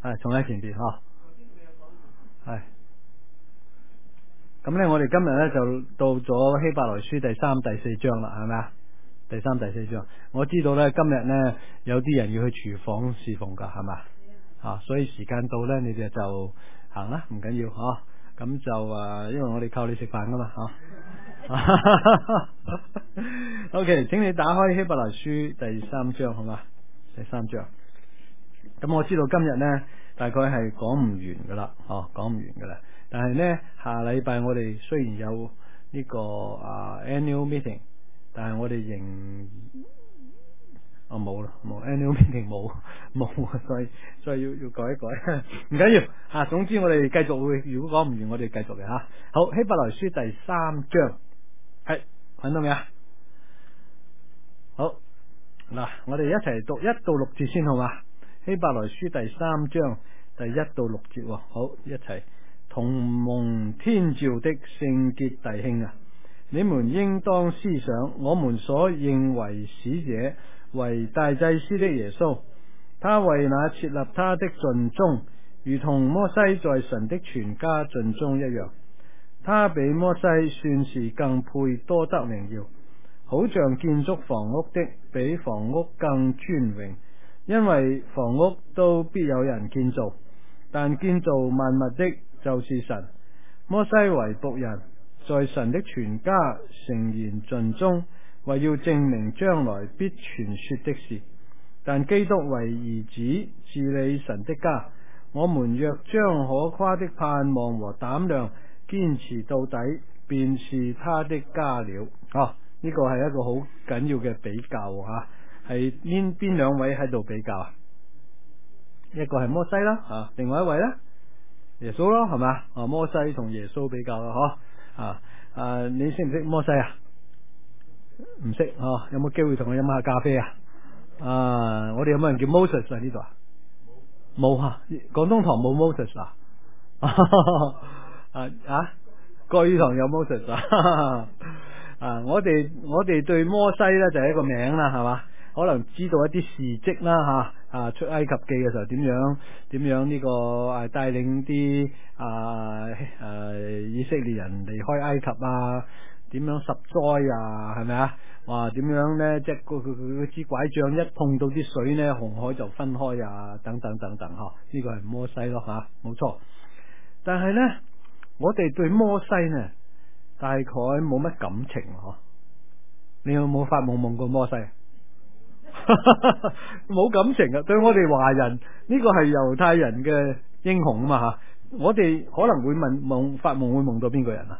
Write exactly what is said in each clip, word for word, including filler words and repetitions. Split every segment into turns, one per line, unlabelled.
係重喺前邊嗬。係。咁咧，我哋今日咧就到咗希伯來書第三、第四章啦，係咪啊？第三、第四章，我知道咧今日咧有啲人要去廚房侍奉噶，係嘛？啊，所以時間到咧，你哋就行啦，唔緊要嗬。咁就誒，因為我哋靠你食飯噶嘛，嗬。OK， 請你打開希伯來書第三章，好嘛？第三章。咁我知道今日咧大概係講唔完噶啦，哦，講唔完噶啦。但係咧下禮拜我哋雖然有呢、這個啊、uh, annual meeting， 但係我哋仍哦冇啦，冇 annual meeting 冇冇，所以所以要要改一改，唔緊要啊。總之我哋繼續會，如果講唔完，我哋繼續嘅吓。好，希伯來書第三章，係揾到未啊？好嗱，我哋一齊讀一到六節先好嘛？希伯來書第三章第一到六節，好，一齊。同蒙天召的聖潔弟兄啊，你們應當思想我們所認為使者為大祭司的耶穌，他為那設立他的盡忠，如同摩西在神的全家盡忠一樣。他比摩西算是更配多得榮耀，好像建築房屋的比房屋更尊榮，因為房屋都必有人建造，但建造萬物的就是神。摩西為僕人，在神的全家誠然盡忠，為要證明將來必傳說的事。但基督為兒子治理神的家，我們若將可誇的盼望和膽量堅持到底，便是他的家了。哦，呢個係一個好緊要嘅比較啊，係邊邊兩位喺度比較啊？一個係摩西啦，啊，另外一位呢？耶穌咯，係嘛？啊，摩西同耶穌比較啦，嗬？啊啊，你識唔識摩西啊？唔識哦，有冇機會同佢飲下咖啡啊？啊，我哋有冇人叫 Moses 喺呢度啊？冇啊，廣東堂冇 Moses 啊？啊啊，國語堂有 Moses 啊？啊，我哋我哋對摩西咧就係一個名啦，係嘛？可能知道一啲事蹟啦，吓。啊！出埃及記嘅時候點樣點樣呢、這個啊帶領啲啊誒以色列人離開埃及啊？點樣十災啊？係咪啊？哇！點樣咧？即係佢佢佢支拐杖一碰到啲水咧，紅海就分開啊！等等等等嗬，呢、這個係摩西咯吓，冇錯。但係咧，我哋對摩西呢，大概冇乜感情嗬。你有冇發夢夢過摩西？冇感情啊！對我哋華人呢個係猶太人嘅英雄啊嘛吓，我哋可能會問夢發夢會夢到邊個人啊？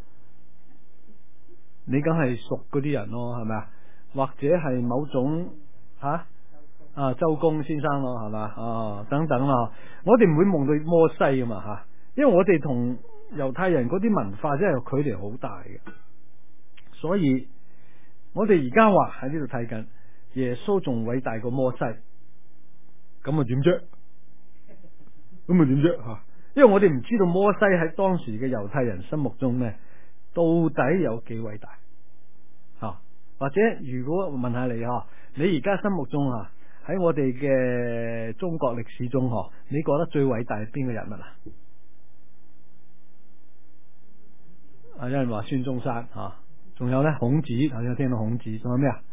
你梗係熟嗰啲人咯，係咪啊？或者係某種吓啊周公先生咯，係嘛啊等等啦。我哋唔會夢到摩西啊嘛吓，因為我哋同猶太人嗰啲文化真係距離好大嘅，所以我哋而家話喺呢度睇緊。耶穌仲偉大過摩西，咁啊點啫？咁啊點啫？吓，因為我哋唔知道摩西喺當時嘅猶太人心目中呢，到底有幾偉大？吓，或者如果問下你吓，你而家心目中啊，喺我哋嘅中國歷史中嗬，你覺得最偉大係邊個人物啊？啊，有人話孫中山吓，仲有呢孔子，頭先聽到孔子，仲有咩啊？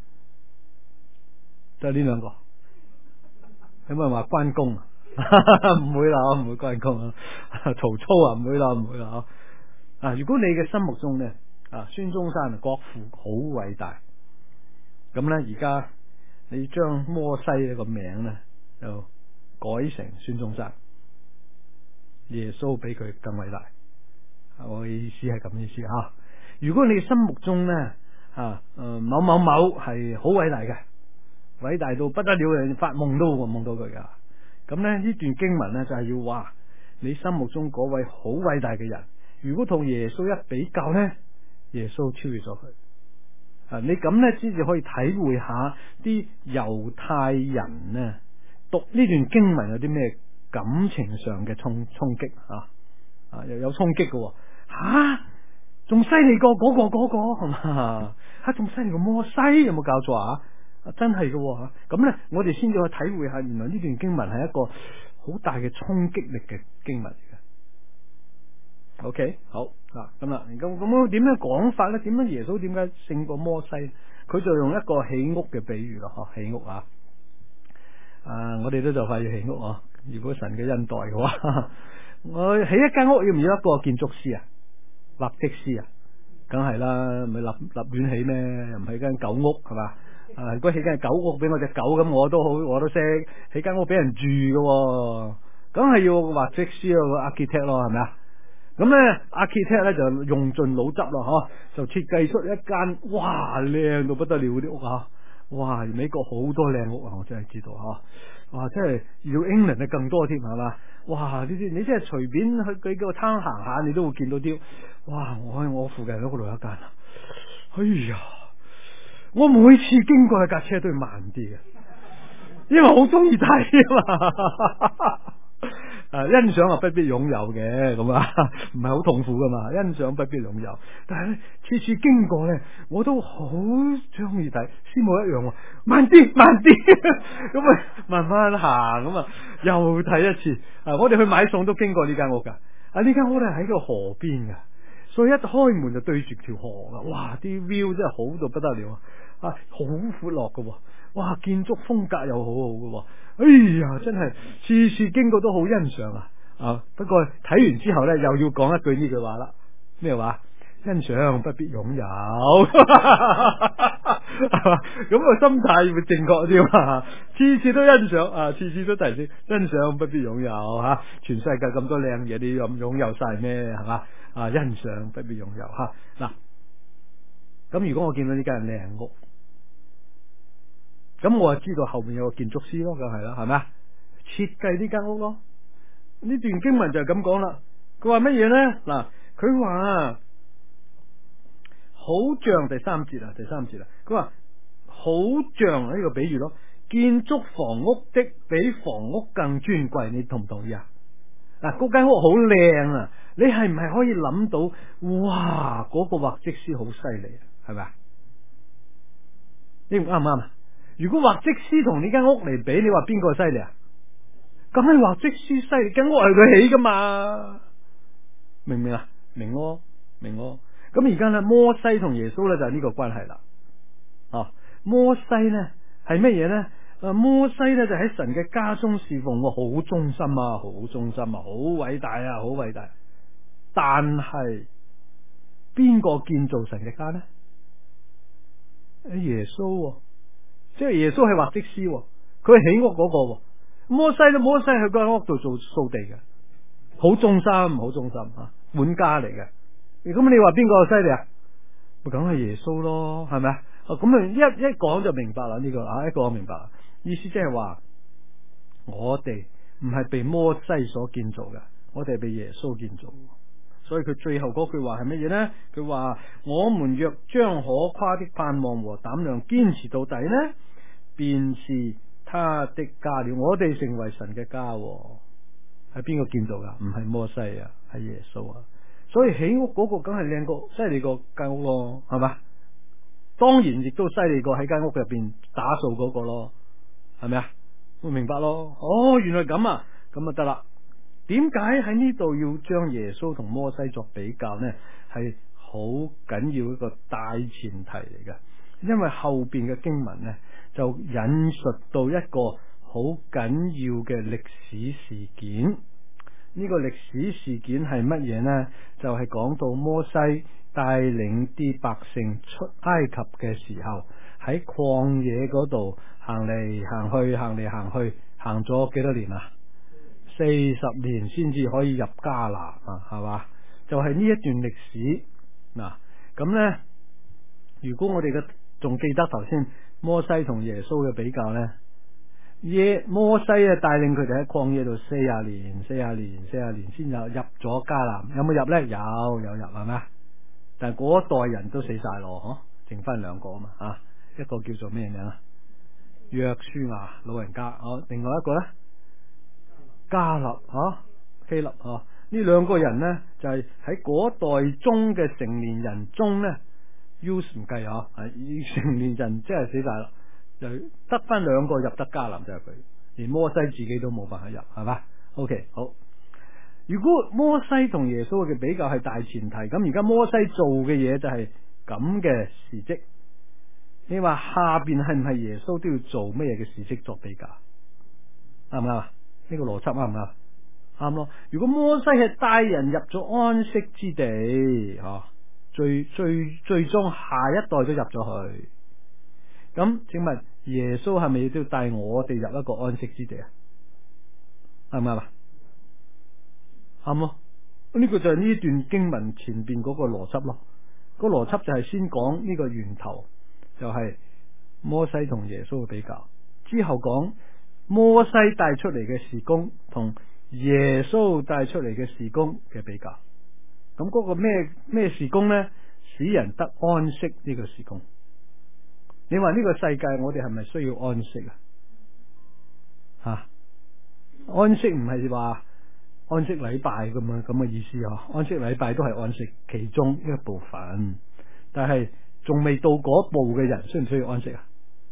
就係呢兩個，有冇人話關公啊？唔會啦，唔會關公啊。曹操啊，唔會啦，唔會啦。啊，如果你嘅心目中呢，啊，孫中山國父好偉大，咁呢，而家你將摩西呢個名呢，就改成孫中山，耶穌比佢更偉大。我嘅意思係咁意思吓。如果你嘅心目中呢，啊，誒、呃，某某某係好偉大嘅。偉大到不得了，人發夢都會夢到佢噶。咁咧呢段經文呢，就係、是、要話你心目中嗰位好偉大嘅人，如果同耶穌一比較呢，耶穌超越咗佢。啊，你咁呢，先至可以體會下啲猶太人呢讀呢段經文有啲咩感情上嘅衝衝擊啊！啊，又有衝擊嘅吓，仲犀利過嗰個嗰個係嘛？吓，仲犀利過摩西，有冇搞錯啊？真係嘅吓，咁呢，我哋先至去體會下，原來呢段經文係一個好大嘅衝擊力嘅經文嚟嘅。OK， 好嗱，咁啦，咁咁點樣講法咧？點樣耶穌點解勝過摩西？佢就用一個起屋嘅比喻咯，嗬，起屋啊！啊，我哋都就快要起屋啊！如果神嘅恩待嘅話，我起一間屋要唔要一個建築師啊？畫則師啊？梗係啦，咪立立亂起咩？又唔係間狗屋係嘛？啊，如果起間狗屋俾我隻狗咁，我都好，我都識起間屋俾人住嘅，梗係要畫則師啊，architect 咯，係咪啊？咁咧，architect 咧就用盡腦汁咯，嗬，就設計出一間哇靚到不得了啲屋啊！哇，美國好多靚屋啊，我真係知道嗬，哇，真係要 England 嘅更多添係嘛？哇，呢啲你真係隨便去佢個攤行下，你都會見到啲，哇！我喺我附近嗰度有一間啊，哎呀，我每次經過架車都要慢啲嘅，因為好中意睇啊嘛。誒，欣賞啊不必擁有嘅，咁啊，唔係好痛苦噶嘛。欣賞不必擁有，但係咧次次經過咧，我都好中意睇。師母一樣，慢啲，慢啲，咁啊慢慢行，咁啊又睇一次。啊，我哋去買餸都經過呢間屋噶。啊，呢間屋咧喺個河邊噶，所以一開門就對住條河噶。哇，啲 view 真係好到不得了啊！好闊落噶，哇，建築風格又好好噶。哎呀，真係次次經過都好欣賞啊！啊，不過睇完之後咧，又要講一句呢句話啦。咩話？欣賞不必擁有，咁個心態會正確啲嘛？次次都欣賞啊，次次都提醒欣賞不必擁有吓、啊。全世界咁多靚嘢，你咁擁有晒咩？係嘛？啊，欣賞不必擁有吓。嗱、啊，咁如果我見到呢間靚屋，咁我就知道後面有個建築師咯，梗係啦，係咪啊？設計呢間屋咯。呢段經文就係咁講啦。佢話乜嘢咧？嗱，佢話好像第三節啊，第三節啦。佢話好像呢個比喻咯，建築房屋的比房屋更尊貴，你同唔同意啊？嗱，嗰間屋好靚啊，你係唔係可以諗到？哇，嗰個畫則師好犀利啊，係咪啊？你啱唔啱啊？如果畫則師同呢間屋嚟比，你話邊個犀利啊？咁係畫則師犀利，間屋係佢起噶嘛？明唔明啊？明咯，明咯。咁而家咧，摩西同耶穌咧就係呢個關係啦。啊，摩西咧係乜嘢咧？啊，摩西咧就喺神嘅家中侍奉，好忠心啊，好忠心啊，好偉大啊，好偉大。但係邊個建造神嘅家咧？耶穌、啊。即係耶穌係畫則師，佢係起屋嗰、那個。摩西咧，摩西去間屋度做掃地嘅，好忠心，好忠心啊，管家嚟嘅。咁你話邊個犀利啊？咪梗係耶穌咯，係咪啊？咁啊一一講就明白啦，呢、這個啊一個我明白，意思即係話我哋唔係被摩西所建造嘅，我哋係被耶穌建造。所以佢最後嗰句話係乜嘢呢？佢話我們若將可誇的盼望和膽量堅持到底呢，便是他的家了。我哋成為神嘅家，係邊個建造噶？唔係摩西啊，係耶穌啊。所以起屋嗰個梗係靚過犀利過間屋咯，係嘛？當然亦都犀利過喺間屋入邊打掃嗰個咯，係咪啊？會明白咯？哦，原來咁啊，咁啊得啦。點解喺呢度要將耶穌同摩西作比較呢？係好緊要一個大前提嚟嘅，因為後邊嘅經文呢，就引述到一個好緊要嘅歷史事件。呢個歷史事件係乜嘢呢？就係講到摩西帶領啲百姓出埃及嘅時候，喺曠野嗰度行嚟行去，行嚟行去，行咗幾多年啊？四十年先至可以入迦南啊，係嘛？就係呢一段歷史嗱。咁呢，如果我哋嘅仲記得頭先摩西同耶穌嘅比較呢，耶摩西啊帶領佢哋喺曠野度四十年、四十年、四十年先有入咗迦南，有冇入呢？有有入係咪？但係嗰一代人都死晒咯，嗬，剩翻兩個啊嘛，啊，一個叫做咩名啊？約書亞老人家，哦，另外一個呢？迦勒啊，希勒啊，呢兩個人呢，就係喺嗰代中嘅成年人中呢 use 唔計啊，成年人即係死晒啦，就得翻兩個入得迦南就係佢， 連摩西自己都冇辦法入，係嘛 ？OK， 好。如果摩西同耶穌嘅比較係大前提，咁而家摩西做嘅嘢就係咁嘅事蹟。你話下邊係唔係耶穌都要做咩嘢嘅事蹟作比較？啱唔啱啊？呢個邏輯啱唔啱？啱咯。如果摩西係帶人入咗安息之地，吓、啊、最最最終下一代都入咗去，咁請問耶穌係咪都要帶我哋入一個安息之地啊？啱唔啱啊？啱咯。呢個就係呢段經文前邊嗰個邏輯咯。個邏輯就係先講呢個源頭，就係摩西同耶穌嘅比較，之後講摩西帶出嚟嘅事工同耶穌帶出嚟嘅事工嘅比較。咁嗰個咩咩事工呢？使人得安息呢個事工。你話呢個世界我哋係咪需要安息啊？吓、啊，安息唔係話安息禮拜咁啊咁嘅意思啊？安息禮拜都係安息其中一部分，但係仲未到嗰步嘅人，需唔需要安息啊？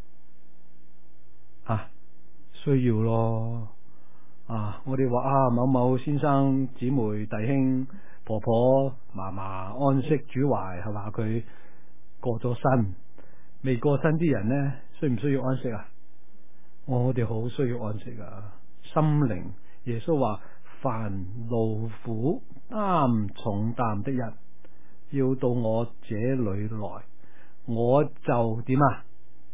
啊，需要咯。啊，我哋話啊，某某先生、姊妹、弟兄、婆婆、嫲嫲安息主懷，係話佢過咗身，未過身啲人呢，需唔需要安息啊？哦、我哋好需要安息啊！心靈，耶穌話：凡勞苦擔重擔的人，要到我這裏來，我就點啊？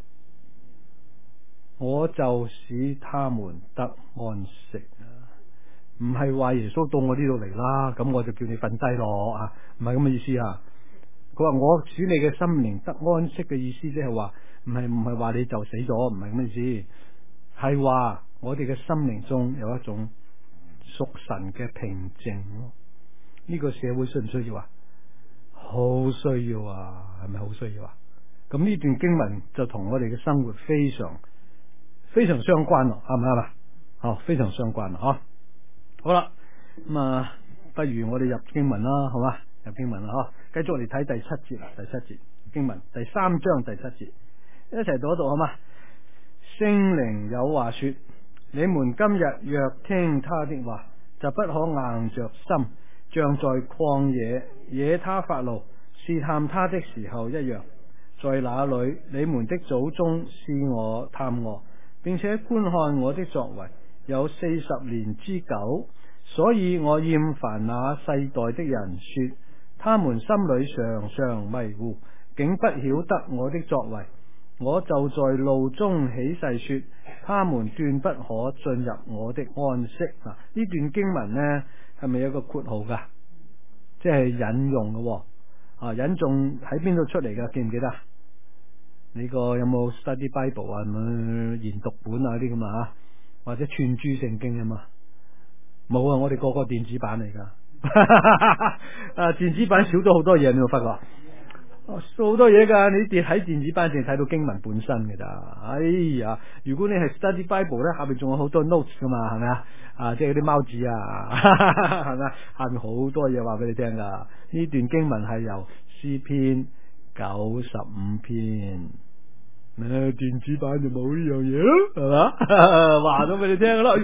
我就使他們得安息啊！唔係話耶穌到我呢度嚟啦，咁我就叫你瞓低咯啊！唔係咁嘅意思啊！佢話我使你嘅心靈得安息嘅意思，即係話唔係唔係話你就死咗，唔係咁嘅意思，係話我哋嘅心靈中有一種屬神嘅平靜咯。呢個社會需唔需要啊？好需要啊！係咪好需要啊？咁呢段經文就同我哋嘅生活非常非常相關咯，啱唔啱啊？好，非常相關咯，嗬。好啦，咁啊，不如我哋入經文啦，好嘛？入經文啦，嗬。繼續嚟睇第七節啦，第七節經文，第三章第七節，一齊讀一讀好嘛？聖靈有話說：你們今日若聽他的話，就不可硬着心，像在曠野惹他發怒、試探他的時候一樣。在那裏，你們的祖宗試我探我，並且觀看我的作為，有四十年之久，所以我厭煩那世代的人，說他們心裏常常迷糊，竟不曉得我的作為。我就在怒中起誓說，他們斷不可進入我的安息。嗱，呢段經文呢係咪有個括號噶？即係引用嘅，啊，引用喺邊度出嚟噶？記唔記得？你個有冇 study Bible 啊？研讀本啊啲咁啊？或者串珠聖經啊嘛？冇啊！我哋個個電子版嚟噶，啊，電子版少咗好多嘢，你有冇發覺？好多嘢噶，你哋睇電子版淨係睇到經文本身嘅咋？哎呀，如果你係 study Bible 咧，下邊仲有好多 notes 噶嘛，係咪啊？啊，即係啲貓字啊，係咪？下面好多嘢話俾你聽噶。呢段經文係由詩篇九十五篇。誒，電子版就冇呢樣嘢咯，係嘛？話咗俾你聽啦。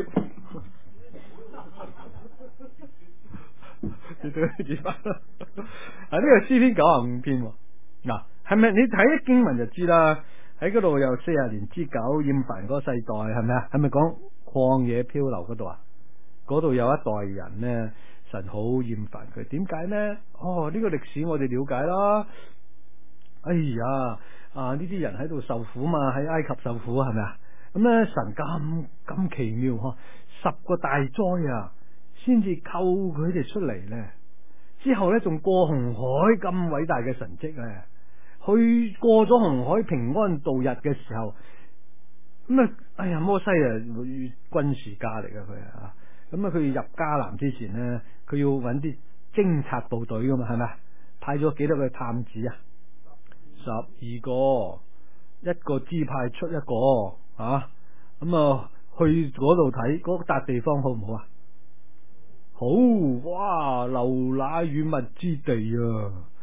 你對電子版啊？呢個詩篇九十五篇，嗱，係咪你睇經文就知啦？喺嗰度有四十年之久，厭煩嗰個世代，係咪啊？係咪講曠野漂流嗰度啊？嗰度有一代人呢，神好厭煩佢，點解呢？哦，呢個歷史我哋了解啦。哎呀！啊！呢啲人喺度受苦嘛，喺埃及受苦係咪啊？咁咧神咁咁奇妙嗬，十個大災啊，先至救佢哋出嚟咧。之後咧仲過紅海咁偉大嘅神蹟咧，去過咗紅海平安度日嘅時候，咁啊，哎呀摩西啊，軍事家嚟噶佢啊，咁啊佢入迦南之前咧，佢要揾啲偵察部隊噶嘛，係咪？派咗幾多個探子啊？十二個，一個支派出一個啊，咁啊去嗰度睇嗰笪地方好唔好啊？好，哇，流奶與蜜之地啊！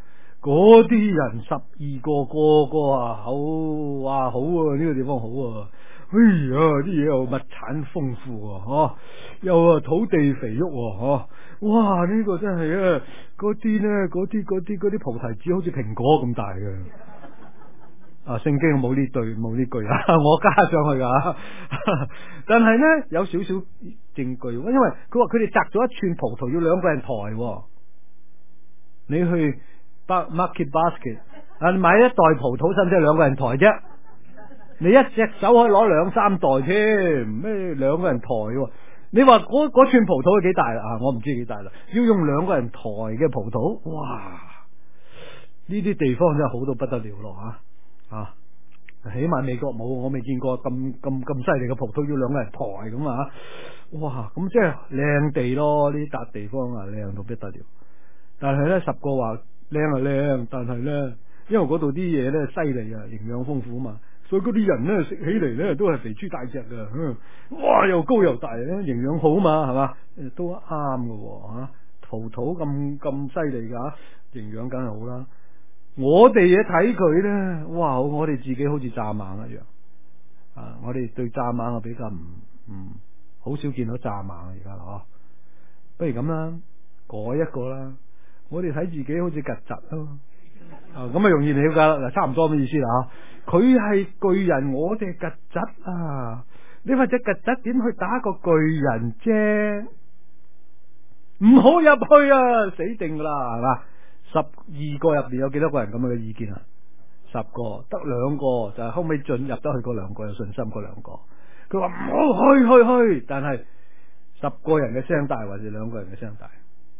嗰啲人十二個個個啊好，哇好啊，呢個地方好啊，哎呀啲嘢又物產豐富啊，嗬，又啊土地肥沃嗬，哇呢個真係啊，嗰啲咧嗰啲嗰啲嗰啲菩提子好似蘋果咁大嘅。啊，聖經冇呢對冇呢句啊，我加上去噶。但係咧有少少證據，因為佢話佢哋摘咗一串葡萄要兩個人抬。你去 market basket 啊，買一袋葡萄使唔使兩個人抬啫？你一隻手可以攞兩三袋添，咩兩個人抬？你話嗰嗰串葡萄係幾大啦？啊，我唔知幾大啦，要用兩個人抬嘅葡萄，哇！呢啲地方真係好到不得了咯吓。啊，起碼美國冇，我未見過咁咁咁犀利嘅葡萄要兩個人抬咁啊！哇，咁即係靚地咯，呢笪地方啊靚到不得了。但係咧，十個話靚啊靚，但係咧，因為嗰度啲嘢咧犀利啊，營養豐富啊嘛，所以嗰啲人咧食起嚟咧都係肥豬大隻噶，嗯，哇又高又大咧，營養好嘛係嘛，都啱噶吓，葡萄咁咁犀利噶，營養梗係好啦。我哋嘢睇佢咧，哇！我哋自己好似蚱蜢一樣啊！我哋對蚱蜢啊比較唔唔好少見到蚱蜢而家嗬，不如咁啦，改一個啦。我哋睇自己好似曱甴咯，啊咁啊容易了解啦，嗱差唔多咁意思啦吓。佢係巨人，我哋曱甴啊！你話隻曱甴點去打個巨人啫？唔好入去啊，死定噶啦，係嘛？十二個入邊有幾多個人咁樣嘅意見啊？十個得兩個就係後尾進入得去嗰兩個有信心嗰兩個，佢話唔好去去去，但係十個人嘅聲大還是兩個人嘅聲大？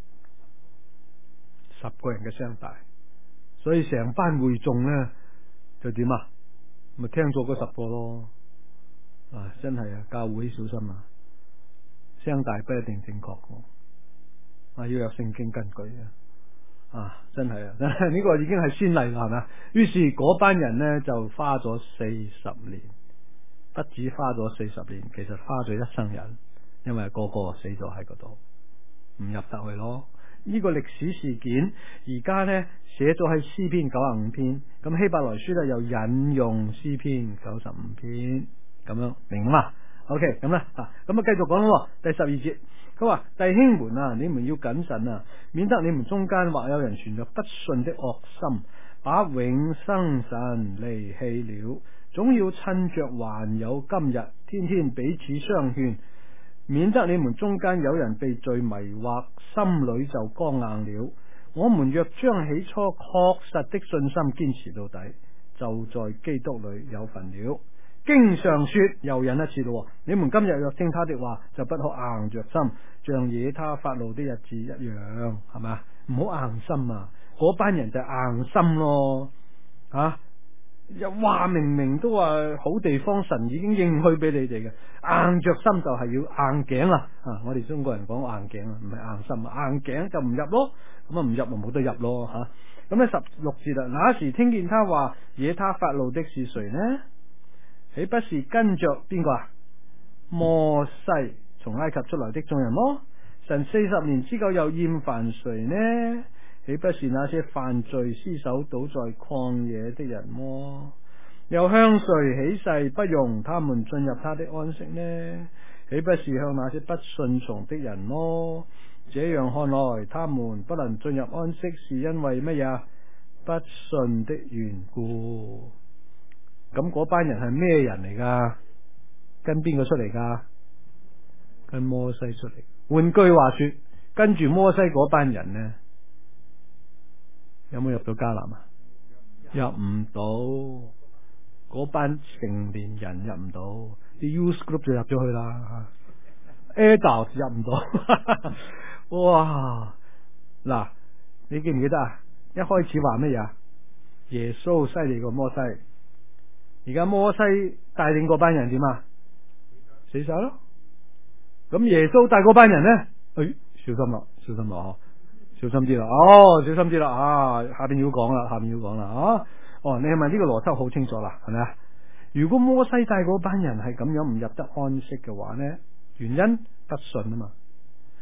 十個人嘅聲大，所以成班會眾咧就點啊？咪聽咗嗰十個咯。啊，真係啊，教會小心啊，聲大不一定正確嘅，啊要有聖經根據啊。啊，真係啊，呢個已經係先例啦，係咪？於是嗰班人呢，就花咗四十年，不止花咗四十年，其實花咗一生人，因為個個死咗喺嗰度，唔入得去咯。呢個歷史事件而家呢，寫咗喺詩篇九十五篇，咁希伯來書呢，又引用詩篇九十五篇，咁樣明嘛？OK，咁啦，啊，咁啊繼續講咯，第十二節。佢話弟兄們啊，你們要謹慎啊，免得你們中間或有人存着不信的惡心，把永生神離棄了。總要趁着還有今日，天天彼此相勸，免得你們中間有人被罪迷惑，心裏就剛硬了。我們若將起初確實的信心堅持到底，就在基督裏有份了。經常說，又引一次咯，你們今日若聽他的話，就不可硬着心，像惹他發怒的日子一樣，係咪？唔好硬心啊！嗰班人就硬心咯，吓、啊、又話明明都話好地方，神已經應許俾你哋嘅，硬着心就係要硬頸啊！啊，我哋中國人講硬頸啊，唔係硬心，硬頸就唔入咯，咁啊唔入咪冇得入咯吓。咁咧十六節啦，那時聽見他話惹他發怒的是誰呢？豈不是跟着邊個啊？摩西從埃及出來的眾人麼？神四十年之久又厭煩誰呢？豈不是那些犯罪屍首倒在曠野的人麼？又向誰起誓不容他們進入他的安息呢？豈不是向那些不順從的人麼？這樣看來，他們不能進入安息，是因為乜嘢？不信的緣故。咁嗰班人係咩人嚟噶？跟邊個出嚟噶？跟摩西出嚟。換句話說，跟住摩西嗰班人呢，有冇入到迦南啊？入唔到，嗰班成年人入唔到，啲 youth group 就入咗去啦。adult 入唔到，哇！嗱，你記唔記得啊？一開始話乜嘢？耶穌犀利過摩西。而家摩西帶領嗰班人點啊？死晒咯！咁耶穌帶嗰班人呢？誒，小心啦，小心啦，小心啲啦！哦，小心啲啦啊！下邊要講啦，下邊要講啦啊！哦，你係咪呢個邏輯好清楚啦？係咪啊？如果摩西帶嗰班人係咁樣唔入得安息嘅話呢？原因不信啊嘛。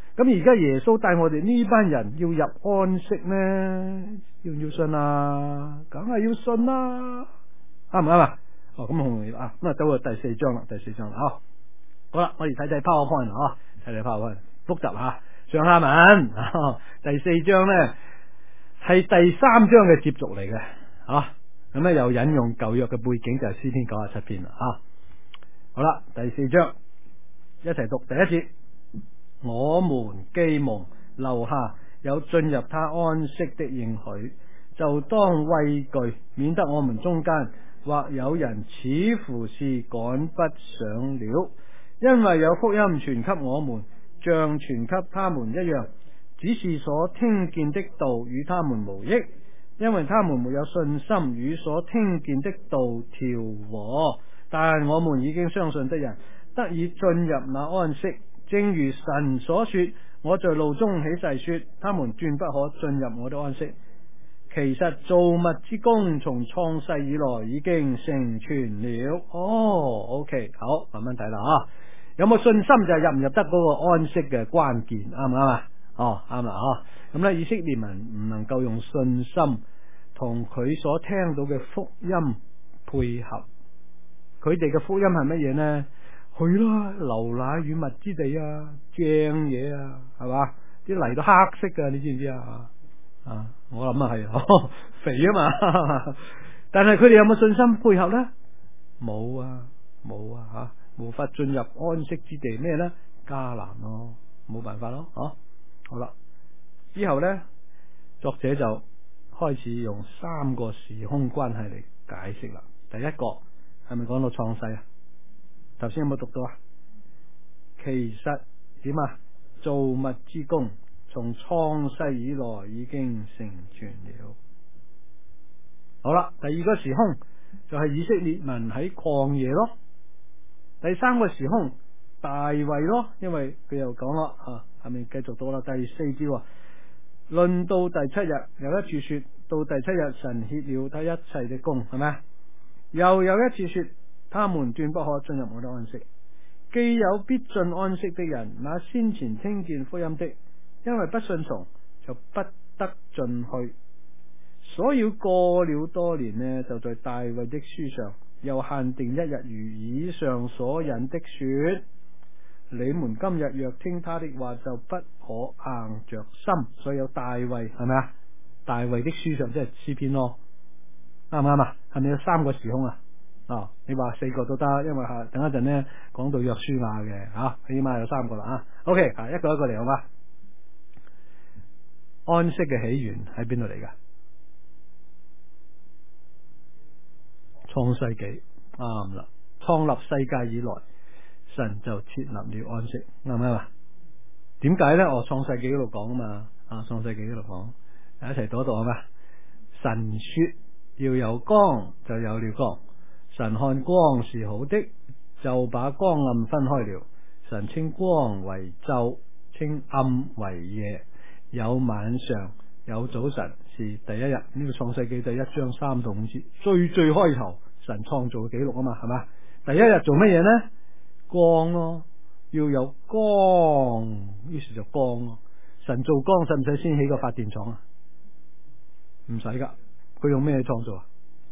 咁而家耶穌帶我哋呢班人要入安息咩？要唔要信啊？梗係要信啦，啱唔啱啊？哦，咁好容易啊！咁啊，到到第四章啦，第四章啦，好，好啦，我哋睇睇 PowerPoint 啊，睇睇 PowerPoint，複習下上下文。第四章咧係第三章嘅接續嚟嘅，啊，咁咧又引用舊約嘅背景，就係詩篇九十七篇啦，啊，好啦，第四章一齊讀第一節，我們既蒙留下有進入他安息的應許，就當畏懼，免得我們中間或有人似乎是趕不上了，因為有福音傳給我們，像傳給他們一樣，只是所聽見的道與他們無益，因為他們沒有信心與所聽見的道調和。但我們已經相信的人得以進入那安息，正如神所說，我在路中起誓說，他們斷不可進入我的安息。其實造物之功從創世以來已經成全了。哦 OK 好，慢慢睇啦啊，有冇信心就係入唔入得嗰個安息嘅關鍵，啱唔啱啊？哦，啱啦啊，咁咧以色列民唔能夠用信心同佢所聽到嘅福音配合，佢哋嘅福音係乜嘢呢？去啦，流奶與蜜之地啊，正嘢啊，係嘛？啲泥都黑色噶，你知唔知啊？啊，我諗啊係，肥啊嘛。但係佢哋有冇信心配合呢？冇啊，冇啊，吓、啊，無法進入安息之地咩呢？迦南咯，冇辦法咯，啊，好啦，之後呢，作者就開始用三個時空關係嚟解釋啦。第一個係咪講到創世啊？頭先有冇讀到啊？其實點啊？造物之功從創世以來已經成全了。好啦，第二個時空就係以色列民喺曠野咯。第三個時空大衛咯，因為佢又講啦，吓，下面繼續到啦第四節，論到第七日，有一處說到第七日神歇了他一切的工，係咪？又有一次說他們斷不可進入我的安息。既有必進安息的人，那先前聽見福音的，因為不順從，就不得進去。所以過了多年呢，就在大衛的書上又限定一日，如以上所引的說，你們今日若聽他的話，就不可硬着心。所以有大衛，係咪啊？大衛的書上即係詩篇咯，啱唔啱啊？係咪有三個時空啊？哦，你話四個都得，因為吓等一陣呢講到約書亞嘅吓，起碼有三個啦啊。OK，啊一個一個嚟好嘛？安息嘅起源喺邊度嚟噶？創世紀啱啦，創立世界以來，神就設立了安息，啱唔啱啊？點解呢？我創世紀嗰度講啊嘛，啊創世紀嗰度講，一齊讀一讀好嘛？神說要有光，就有了光。神看光是好的，就把光暗分開了。神稱光為晝，稱暗為夜。有晚上，有早晨，是第一日。呢、這個創世紀第一章三到五節，最最開頭神創造嘅記錄啊嘛，係嘛？第一日做乜嘢呢？光咯，要有光，於是就光咯。神做光使唔使先起個發電廠啊？唔使噶，佢用咩創造啊？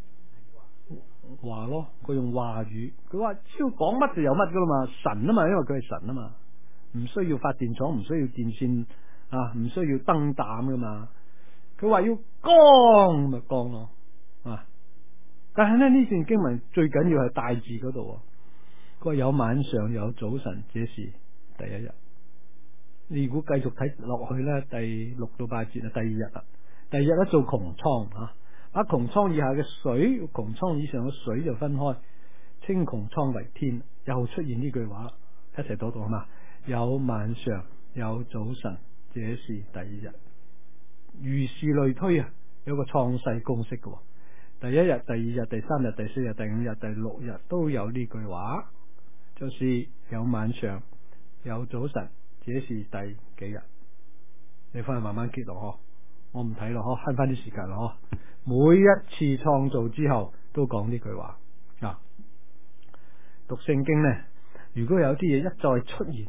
話咯，佢用話語，佢話只要講乜就有乜噶啦嘛，神啊嘛，因為佢係神啊嘛，唔需要發電廠，唔需要電線啊，唔需要燈膽噶嘛，佢話要光咪光咯啊！但係咧呢段經文最緊要係大字嗰度，佢話有晚上有早晨，這是第一日。你如果繼續睇落去咧，第六到八節啊，第二日啦，第二日咧做穹蒼啊。把穹蒼以下嘅水，穹蒼以上嘅水就分開，稱穹蒼為天。又出現呢句話，一齊讀讀好嘛？有晚上，有早晨，這是第二日。如是類推啊，有個創世公式嘅。第一日、第二日、第三日、第四日、第五日、第六日都有呢句話，就是有晚上，有早晨，這是第幾日？你翻去慢慢揭落嗬，我唔睇咯嗬，慳翻啲時間咯嗬。每一次創造之後都講呢句話啊！讀聖經呢，如果有啲嘢一再出現啊，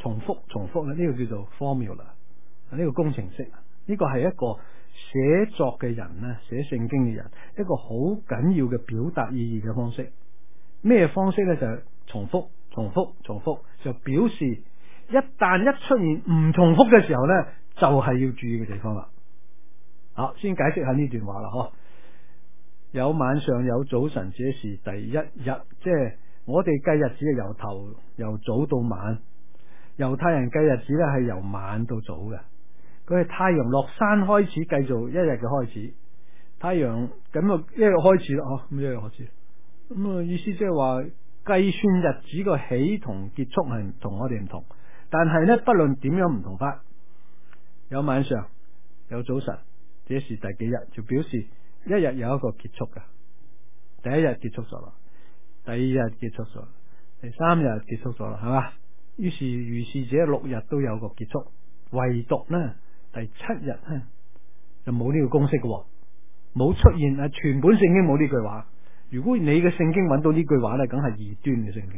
重複重複咧，呢個叫做 formula， 呢個工程式，呢個係一個寫作嘅人咧，寫聖經嘅人一個好緊要嘅表達意義嘅方式。咩方式咧？就係重複重複重複，就表示一旦一出現唔重複嘅時候咧，就係要注意嘅地方啦。好，先解釋下呢段話啦，嗬。有晚上有早晨，這是第一日，即係我哋計日子係由頭由早到晚，猶太人計日子咧係由晚到早嘅。佢係太陽落山開始計做一日嘅開始，太陽咁啊一日開始啦，嗬，咁一日開始。咁啊意思即係話計算日子個起同結束係同我哋唔同，但係呢，不論點樣唔同法，有晚上有早晨，這是第幾日，就表示一日有一個結束嘅。第一日結束咗啦，第二日結束咗，第三日結束咗啦，係嘛？於是如是者六日都有個結束，唯獨呢第七日呢就冇呢個公式嘅，冇出現啊！全本聖經冇呢句話。如果你嘅聖經揾到呢句話咧，梗係異端嘅聖經，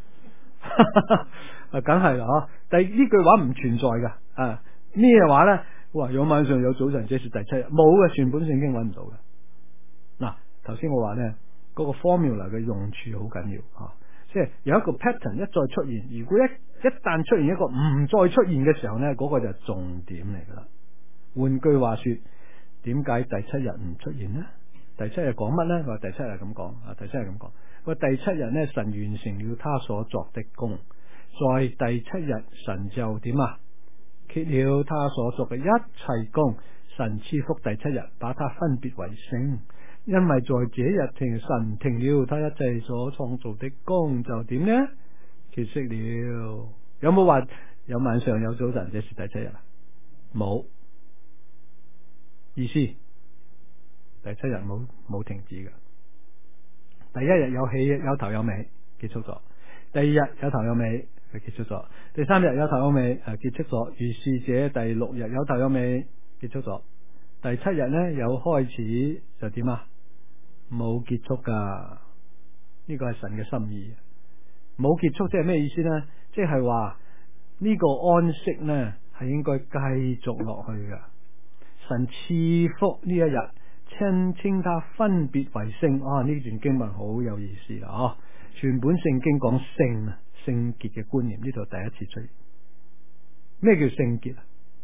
啊，梗係啦嗬。但係呢句話唔存在噶，啊咩話咧？哇，有晚上有早晨，這是第七日，冇嘅，全本聖經揾唔到嘅。嗱，頭先我話咧，嗰個 formula 嘅用處好緊要啊，即係有一個 pattern 一再出現，如果一一旦出現一個唔再出現嘅時候咧，嗰個就係重點嚟噶啦。換句話說，點解第七日唔出現呢？第七日講乜呢？佢話第七日咁講啊，第七日咁講。佢話第七日呢，神完成了他所作的工，在第七日神就點啊？歇了他所作嘅一切工，神賜福第七日，把他分別為聖，因為在這日停神停了他一切所創造的工，就點呢？歇息了。有冇話有晚上有早晨，這是第七日啊？冇意思。第七日冇冇停止嘅。第一日有起有頭有尾，結束咗。第二日有頭有尾，就結束咗。第三日有頭有尾，誒結束咗。如是者第六日有頭有尾，結束咗。第七日呢，有開始就點啊？冇結束噶。呢個係神嘅心意。冇結束即係咩意思呢？即係話呢個安息呢係應該繼續落去噶。神賜福呢一日。稱稱他分別為聖啊！呢段經文好有意思啦，啊！全本聖經講聖啊，聖潔嘅觀念呢度第一次出現。咩叫聖潔啊？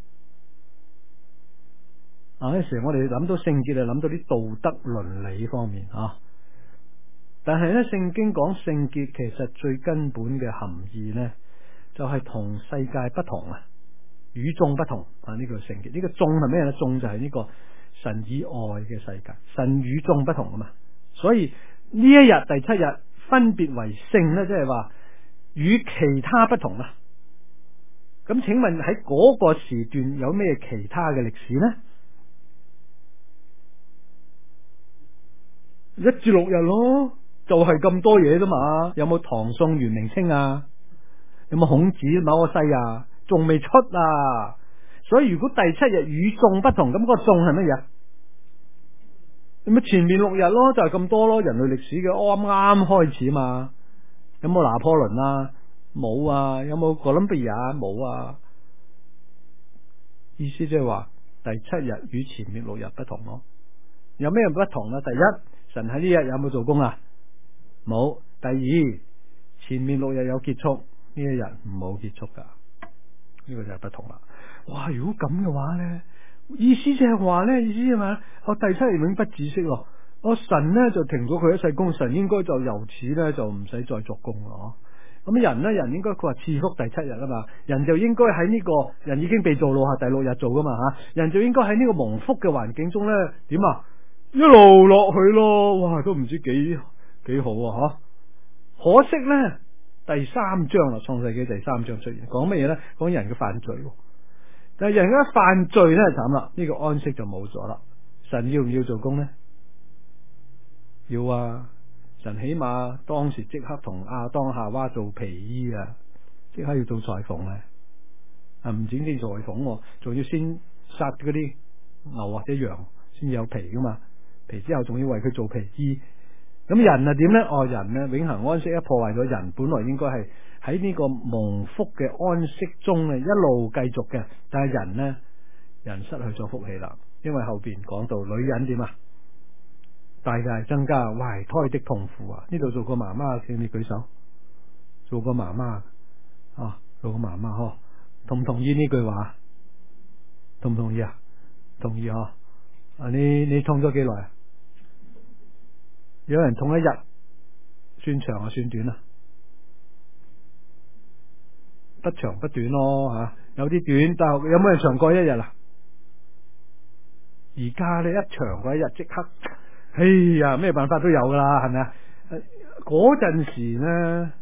啊！有時我哋諗到聖潔就諗到啲道德倫理方面啊，但係咧聖經講聖潔，其實最根本嘅含義咧，就係、是、同世界不同啊，與眾不同啊！呢、這個聖潔，呢、這個眾係咩咧？眾就係呢、這個。神以外嘅世界，神與眾不同啊嘛，所以呢一日第七日分別為聖咧，即係話與其他不同啦。咁請問喺嗰個時段有咩其他嘅歷史呢？一至六日咯，就係、是、咁多嘢啫嘛。有冇唐宋元明清啊？有冇孔子、某個西啊？仲未出啊？所以如果第七日與眾不同，咁、嗰個眾係乜嘢？咁啊前面六日咯，就係、是、咁多咯。人類歷史嘅啱啱開始嘛。有冇拿破崙啊？冇啊。有冇哥倫比亞？冇啊。意思即係話第七日與前面六日不同咯。有咩不同啊？第一，神喺呢日有冇做工啊？冇。第二，前面六日有結束，呢一日冇結束噶。呢、這個就係不同啦。哇！如果咁嘅話咧，意思就係話咧，意思係咪？我第七日永不止息咯。我神咧就停咗佢一世工，神應該就由此咧就唔使再作工咯。咁人咧，人應該佢話賜福第七日啊嘛，人就應該喺呢、這個人已經被造落下第六日做噶嘛吓，人就應該喺呢個蒙福嘅環境中咧點啊？一路落去咯，哇！都唔知幾幾好啊吓。可惜咧，第三章啦，創世紀第三章出現，講乜嘢咧？講人嘅犯罪。但係人一犯罪咧，慘啦！呢個安息就冇咗啦。神要唔要做工呢？要啊！神起碼當時即刻同亞當夏娃做皮衣啊，即刻要做裁縫咧。啊，唔止先裁縫，仲要先殺嗰啲牛或者羊先有皮噶嘛。皮之後仲要為佢做皮衣， 咁人啊點呢？哦，人呢永恆安息一破壞咗，人本來應該係喺呢個蒙福嘅安息中咧一路繼續嘅，但係人呢，人失去咗福氣啦，因為後邊講到女人點啊，大大增加懷胎的痛苦啊！呢度做個媽媽，請你舉手，做個媽媽啊，做個媽媽嗬，同唔同意呢句話？同唔同意啊？同意嗬？啊，你你痛咗幾耐啊？有人痛一日，算長啊，算短啊？不長不短咯吓、啊，有啲短，但係有冇人長過一日啊？而家咧一長過一日，即刻，哎呀，咩辦法都有噶啦，係咪啊？嗰陣時咧，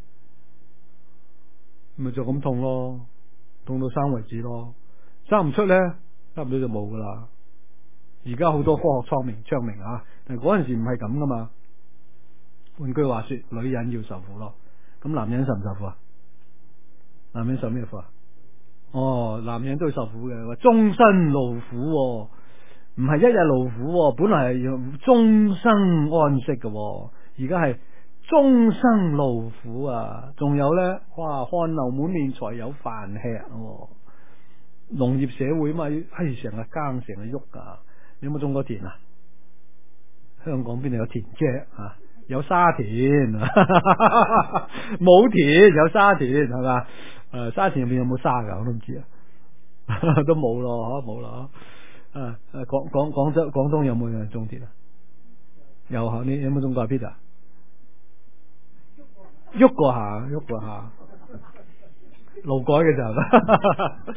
咪就咁痛咯，痛到生為止咯，生唔出咧，差唔多就冇噶啦。而家好多科學聰明昌明啊，但係嗰陣時唔係咁噶嘛。換句話說，女人要受苦咯，咁男人受唔受苦啊？男人受咩苦啊？哦，男人都要受苦嘅，話終身勞苦、哦，唔係一日勞苦、哦，本來係要終生安息嘅、哦，而家係終生勞苦啊！仲有咧，哇，汗流滿面才有飯吃、哦，農業社會嘛，係成日耕，成日喐噶。你有冇種過田啊？香港邊度有田啫？啊，有沙田，冇田有沙田係嘛？誒，沙田入邊有冇沙噶？我都唔知啊，都冇咯，冇咯。誒誒，廣廣廣州廣東有冇人種田啊？有吓，你有冇種過 Peter？喐過下，喐過下，勞改嘅時候，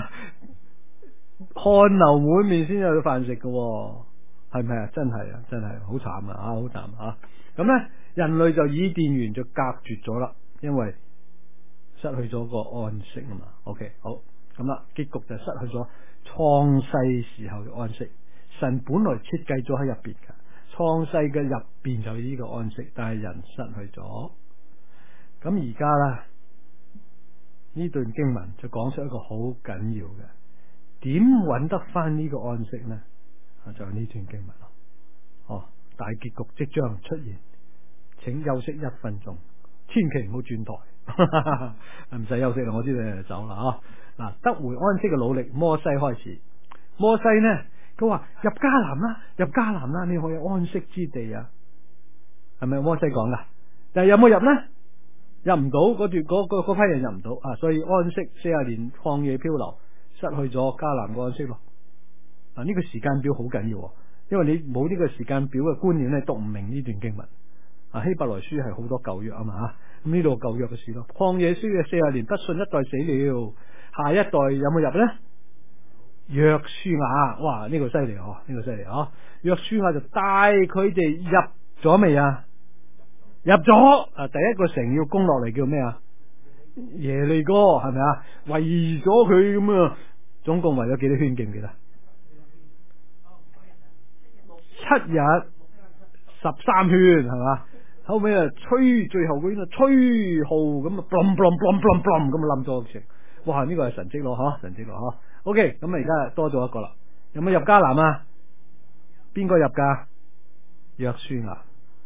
汗流滿面先有飯食嘅，係咪啊？真係啊，真係好慘啊，好慘啊！咁咧，人類就伊甸園就隔絕咗啦，因為失去咗個安息啊嘛。OK， 好，咁啦，結局就失去咗創世時候嘅安息。神本來設計咗喺入邊噶，創世嘅入邊就呢個安息，但係人失去咗。咁而家啦，呢段經文就講出一個好緊要嘅，點揾得翻呢個安息呢？啊，就係呢段經文咯。哦，大結局即將出現，請休息一分鐘，千祈唔好轉台，唔使休息啦，我知道你哋走啦啊！嗱，得回安息嘅努力，摩西開始。摩西呢，佢話入迦南啦，入迦南啦，你可以安息之地啊，係咪摩西講噶？但係有冇入呢？入唔到，嗰段嗰嗰嗰批人入唔到啊，所以安息四十年曠野漂流，失去咗迦南嘅安息咯。啊，呢個時間表好緊要，因為你冇呢個時間表嘅觀念咧，讀唔明呢段經文。啊，希伯來書係好多舊約啊嘛吓，咁呢度舊約嘅事咯。曠野書嘅四十年不信一代死了，下一代有冇入呢？約書亞，哇，呢個犀利哦，呢個犀利哦。約書亞就帶佢哋入咗未啊？入咗啊！第一個城要攻落嚟叫咩啊？耶利哥係咪啊？圍咗佢咁啊，總共圍咗幾多圈記唔記得？七日十三圈係嘛？後尾啊吹，最後嗰啲啊吹號咁啊，boom boom boom boom boom 咁啊冧咗城。哇！呢個係神蹟咯，吓神蹟咯，吓。OK，咁啊而家多咗一個啦。有冇入迦南啊？邊個入噶？約書亞。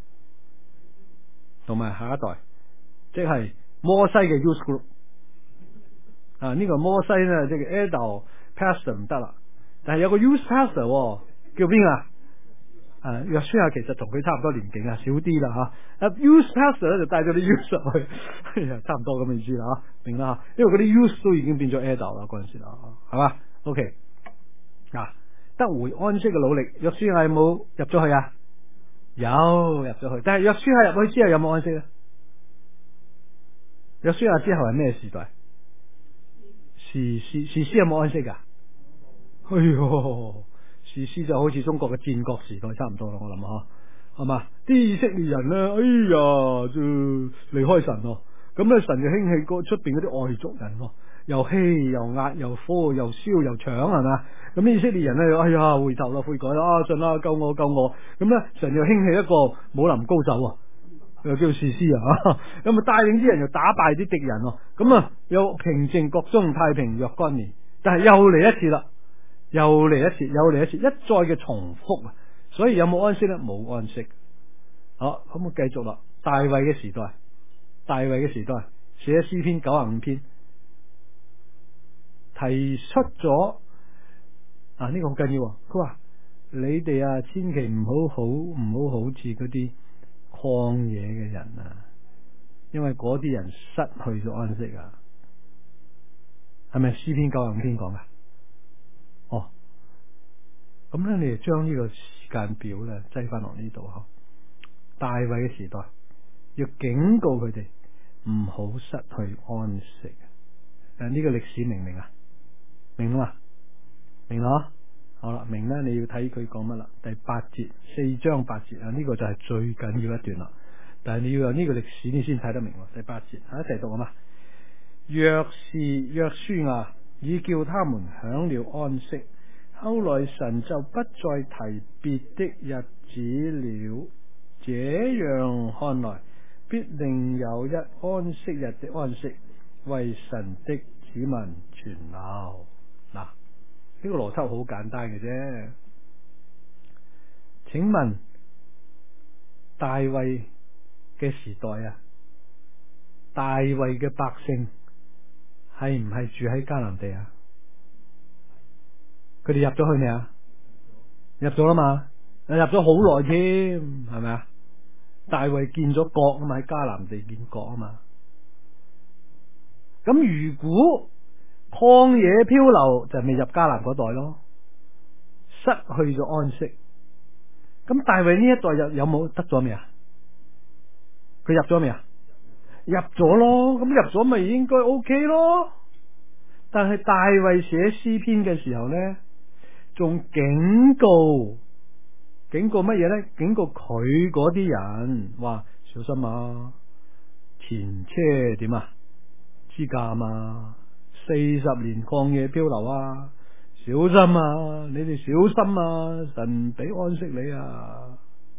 同埋下一代，即係摩西嘅 youth group 啊！呢、這個摩西呢，即係 adult pastor 唔得啦，但係有個 youth pastor、哦、叫邊啊？啊，約書亞其實同佢差唔多年紀啊，少啲啦吓。啊 youth pastor 咧就帶咗啲 youth 入去，哎呀，差唔多咁嘅意思啦吓，明啦吓。因為嗰啲 youth 都已經變咗 adult 啦嗰陣時啦，係嘛 ？OK， 嗱、啊，得回安息嘅努力，約書亞有冇入咗去啊？有入咗去，但係約書亞入去之後有冇安息咧？約書亞之後係咩時代？士師士師有冇安息噶？哎喲，士師就好似中國嘅戰國時代差唔多啦，我諗吓，係嘛？啲以色列人咧，哎呀，就離開神咯，咁咧神就興起個出邊嗰啲外族人咯。又欺又壓又科又燒又搶係嘛？咁以色列人咧，哎呀回頭啦悔改啦，啊信啦救我救我！咁咧神就興起一個武林高手啊，又叫士師啊，咁啊帶領啲人又打敗啲敵人咯，咁啊又平靜國中太平若干年，但係又嚟一次啦，又嚟一次，又嚟一次，一再嘅重複啊！所以有冇安息咧？冇安息。 好，咁我繼續啦。大衛嘅時代，大衛嘅時代寫詩篇九十五篇，提出咗啊呢、這個好緊要。佢話你哋啊，千祈唔好好唔好好似嗰啲曠野嘅人啊，因為嗰啲人失去咗安息啊。係咪詩篇九十五篇講噶？哦，咁咧，你就將呢個時間表咧擠翻落呢度嗬。大衛嘅時代要警告佢哋唔好失去安息。誒、啊，呢、這個歷史明唔明啊？明啦嘛？明啦？好啦，明咧，你要睇佢講乜啦？第八節，四章八節啊，呢、這個就係最緊要一段啦。但係你要有呢個歷史，你先睇得明。第八節，一齊讀啊嘛。若是約書亞已叫他們享了安息，後來神就不再提別的日子了。這樣看來，必定有一安息日的安息，為神的子民存留。嗱，呢個邏輯好簡單嘅啫。請問大衛嘅時代啊，大衛嘅百姓係唔係住喺迦南地啊？佢哋入咗去未啊？入咗啦嘛，入咗好耐添，係咪啊？大衛建咗國啊嘛，喺迦南地建國啊嘛。咁如果曠野漂流就未入迦南嗰代咯，失去咗安息。咁大衛呢一代有有冇得咗未啊？佢入咗未啊？入咗咯，咁入咗咪應該 OK 咯。但係大衛寫詩篇嘅時候呢，仲警告，警告乜嘢呢？警告佢嗰啲人話小心啊，前車點啊？之鑑啊，四十年曠野漂流啊，小心啊！你哋小心啊！神俾安息你啊！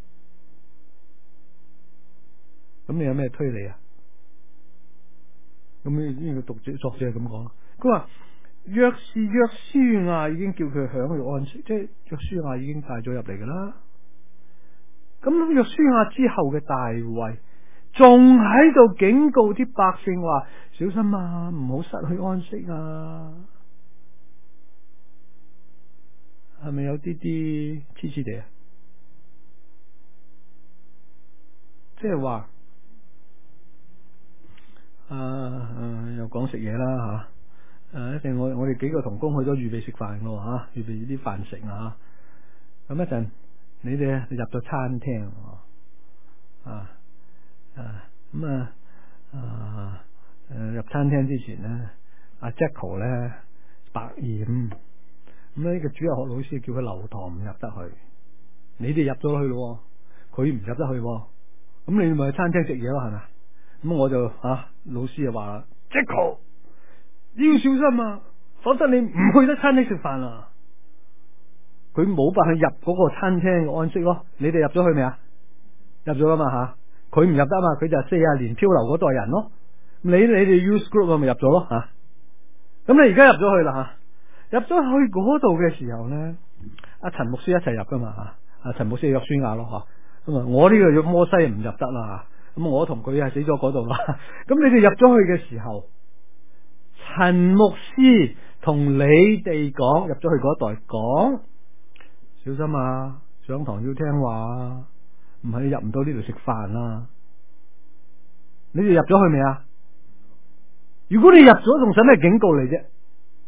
咁你有咩推理啊？咁呢呢個讀者作者係咁講，佢話約是約書亞已經叫佢享咗安息，即係約書亞已經帶咗入嚟噶啦。咁約書亞之後嘅大衛仲喺度警告啲百姓話：小心啊，唔好失去安息啊！係咪有啲啲黐黐地啊？即係話。啊啊！又講食嘢啦吓，誒、啊，一定我我哋幾個同工去咗預備食飯咯吓，預備啲飯食啊。咁一陣，你哋入咗餐廳啊啊咁啊啊誒入餐廳之前咧，阿 Jacko 咧百厭，咁呢個主日學老師叫佢留堂唔入得去，你哋入咗去咯，佢唔入得去，咁你咪去餐廳食嘢咯，係咪？咁我就啊，老師就話 Jacko 要小心啊，否則你唔去得餐廳食飯啊。佢冇辦法入嗰個餐廳嘅安息咯。你哋入咗去未啊？入咗啦嘛吓，佢唔入得嘛，佢就係四十年漂流嗰代人咯。你你哋 youth group 咪入咗咯吓。咁你而家入咗去啦吓，入咗去嗰度嘅時候咧，阿陳牧師一齊入噶嘛吓，阿陳牧師約書亞咯吓。咁啊，我呢個約摩西唔入得啦。咁我同佢係死咗嗰度啦。咁你哋入咗去嘅時候，陳牧師同你哋講，入咗去嗰代講，小心啊，上堂要聽話啊，唔係入唔到呢度食飯啊。你哋入咗去未啊？如果你入咗，仲使咩警告你啫？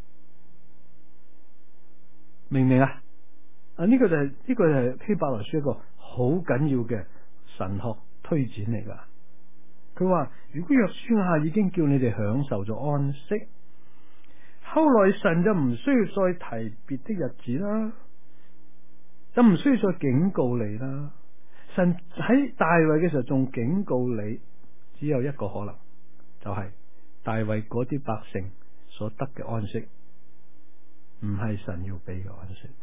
明唔明啊？啊，呢個就係呢個就係希伯來書一個好緊要嘅神學推薦嚟噶。佢話如果約書亞已經叫你哋享受咗安息，後來神就唔需要再提別的日子啦，就唔需要再警告你啦。神喺大衛嘅時候仲警告你，只有一個可能，就係、是、大衛嗰啲百姓所得嘅安息，唔係神要俾嘅安息，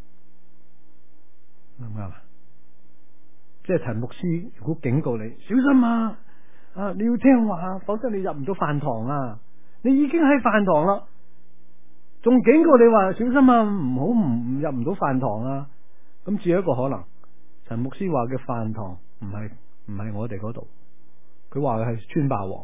啱唔啱啊？即係陳牧師如果警告你小心啊，啊你要聽話，否則你入唔到飯堂啊！你已經喺飯堂啦，仲警告你話小心啊，唔好唔入唔到飯堂啊！咁只有一個可能，陳牧師話嘅飯堂唔係唔係我哋嗰度，佢話係村霸王，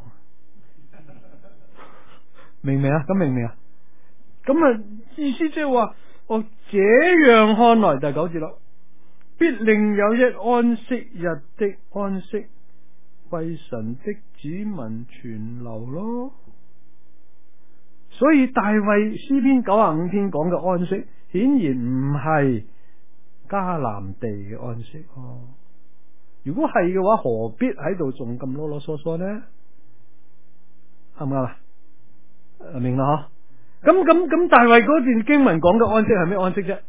明唔明啊？咁明唔明啊？咁啊意思即係話，哦，這樣看來第九節咯，必另有一安息日的安息，為神的子民存留咯。所以大衛詩篇九十五篇講嘅安息，顯然唔係迦南地嘅安息哦。如果係嘅話，何必喺度仲咁囉囉嗦嗦呢？啱唔啱啊？明啦嗬。咁咁咁，大衛嗰段經文講嘅安息係咩安息啫？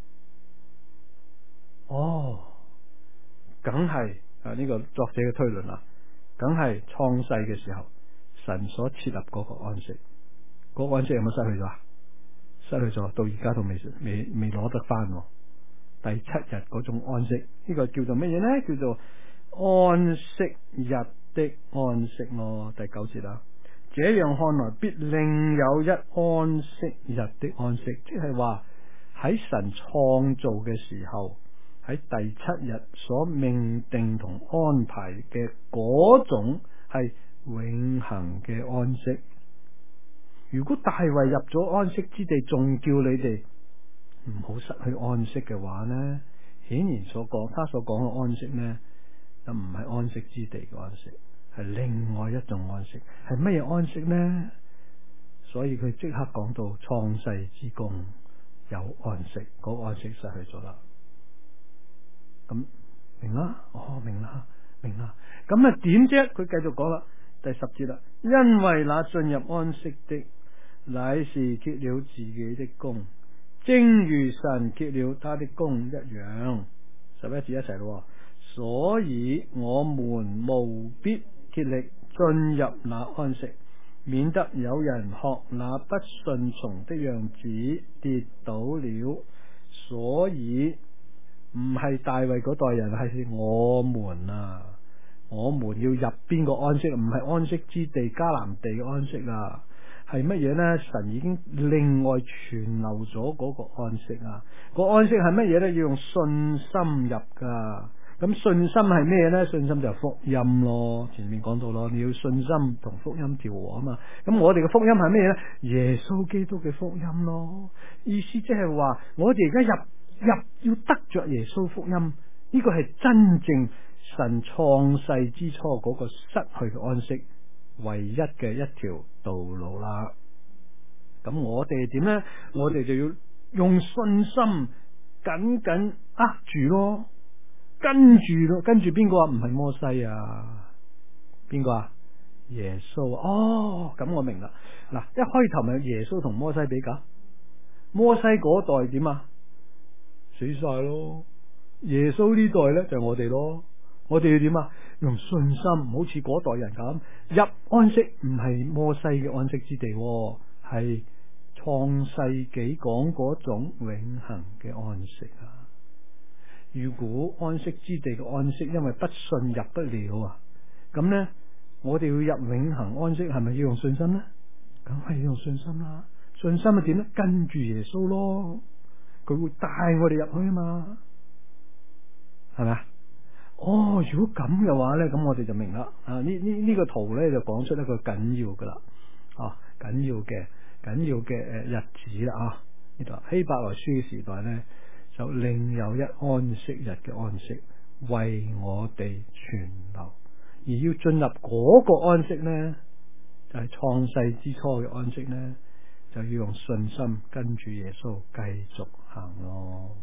哦，梗係啊！呢個作者嘅推論啦，梗係創世嘅時候，神所設立嗰個安息。嗰個安息有冇失去咗啊？失去咗，到而家都未未未攞得翻。第七日嗰種安息，呢個叫做乜嘢呢？叫做安息日的安息咯。第九節啦，這樣看來必另有一安息日的安息，即係話喺神創造嘅時候，喺第七日所命定同安排嘅嗰種係永恆嘅安息。如果大衛入咗安息之地，仲叫你哋唔好失去安息嘅話呢，顯然所講，他所講嘅安息呢，就唔係安息之地嘅安息，係另外一種安息。係乜嘢安息呢？所以佢即刻講到創世之功有安息，嗰個安息失去咗啦。咁明啦？哦，明啦，明啦。咁啊點啫？佢繼續講啦，第十節啦，因為那進入安息的，乃是歇了自己的工，正如神歇了他的工一樣。十一節一齊咯。所以我們務必竭力進入那安息，免得有人學那不順從的樣子跌倒了。所以唔係大衛嗰代人，係我們啊，我們要入邊個安息？唔係安息之地迦南地嘅安息啊，係乜嘢呢？神已經另外存留咗嗰個安息啊！個安息係乜嘢呢？要用信心入噶。咁信心係咩呢？信心就係福音咯。前面講到咯，你要信心同福音調和啊嘛。咁我哋嘅福音係咩呢？耶穌基督嘅福音咯。意思即係話，我哋而家入入要得着耶穌福音，呢個係真正神創世之初嗰個失去嘅安息，唯一嘅一條道路啦。咁我哋點呢？我哋就要用信心緊緊握住咯，跟住咯，跟住邊個啊？唔係摩西啊？邊個啊？耶穌。哦，咁我明啦。嗱，一開頭咪耶穌同摩西比較，摩西嗰代點啊？死晒咯。耶穌呢代呢，就係我哋咯。我哋要點啊？用信心，唔好似嗰代人咁入安息，唔係摩西嘅安息之地，係創世紀講嗰種永恆嘅安息啊！如果安息之地嘅安息因為不信入不了啊，咁呢，我哋要入永恆安息，係咪要用信心呢？梗係要用信心啦！信心係點呢？跟住耶穌咯，佢會帶我哋入去啊嘛，係咪啊？哦，如果咁嘅話呢，咁我哋就明啦。啊，呢呢呢個圖呢，就講出一個緊要噶啦，啊，緊要嘅緊要嘅誒日子啦啊！呢度希伯來書嘅時代呢，就另有一安息日嘅安息為我哋存留，而要進入嗰個安息呢，就係創世之初嘅安息呢，就要用信心跟住耶穌繼續行咯。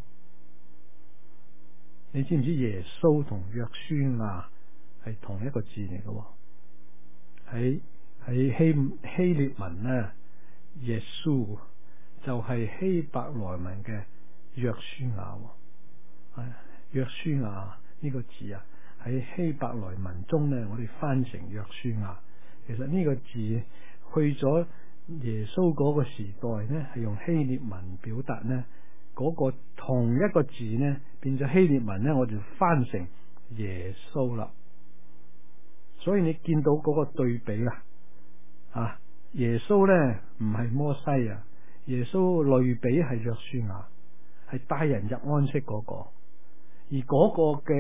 你知唔知耶穌同約書亞係同一個字嚟嘅？喺喺希希臘文呢，耶穌就係希伯來文嘅約書亞。係約書亞呢個字啊，喺希伯來文中呢，我哋翻成約書亞。其實呢個字去咗耶穌嗰個時代呢，係用希臘文表達呢。嗰個同一個字呢，變咗希臘文呢，我就翻成耶穌啦。所以你見到嗰個對比啦，啊，耶穌呢唔係摩西啊，耶穌類比係約書亞，係帶人入安息嗰個，而嗰個嘅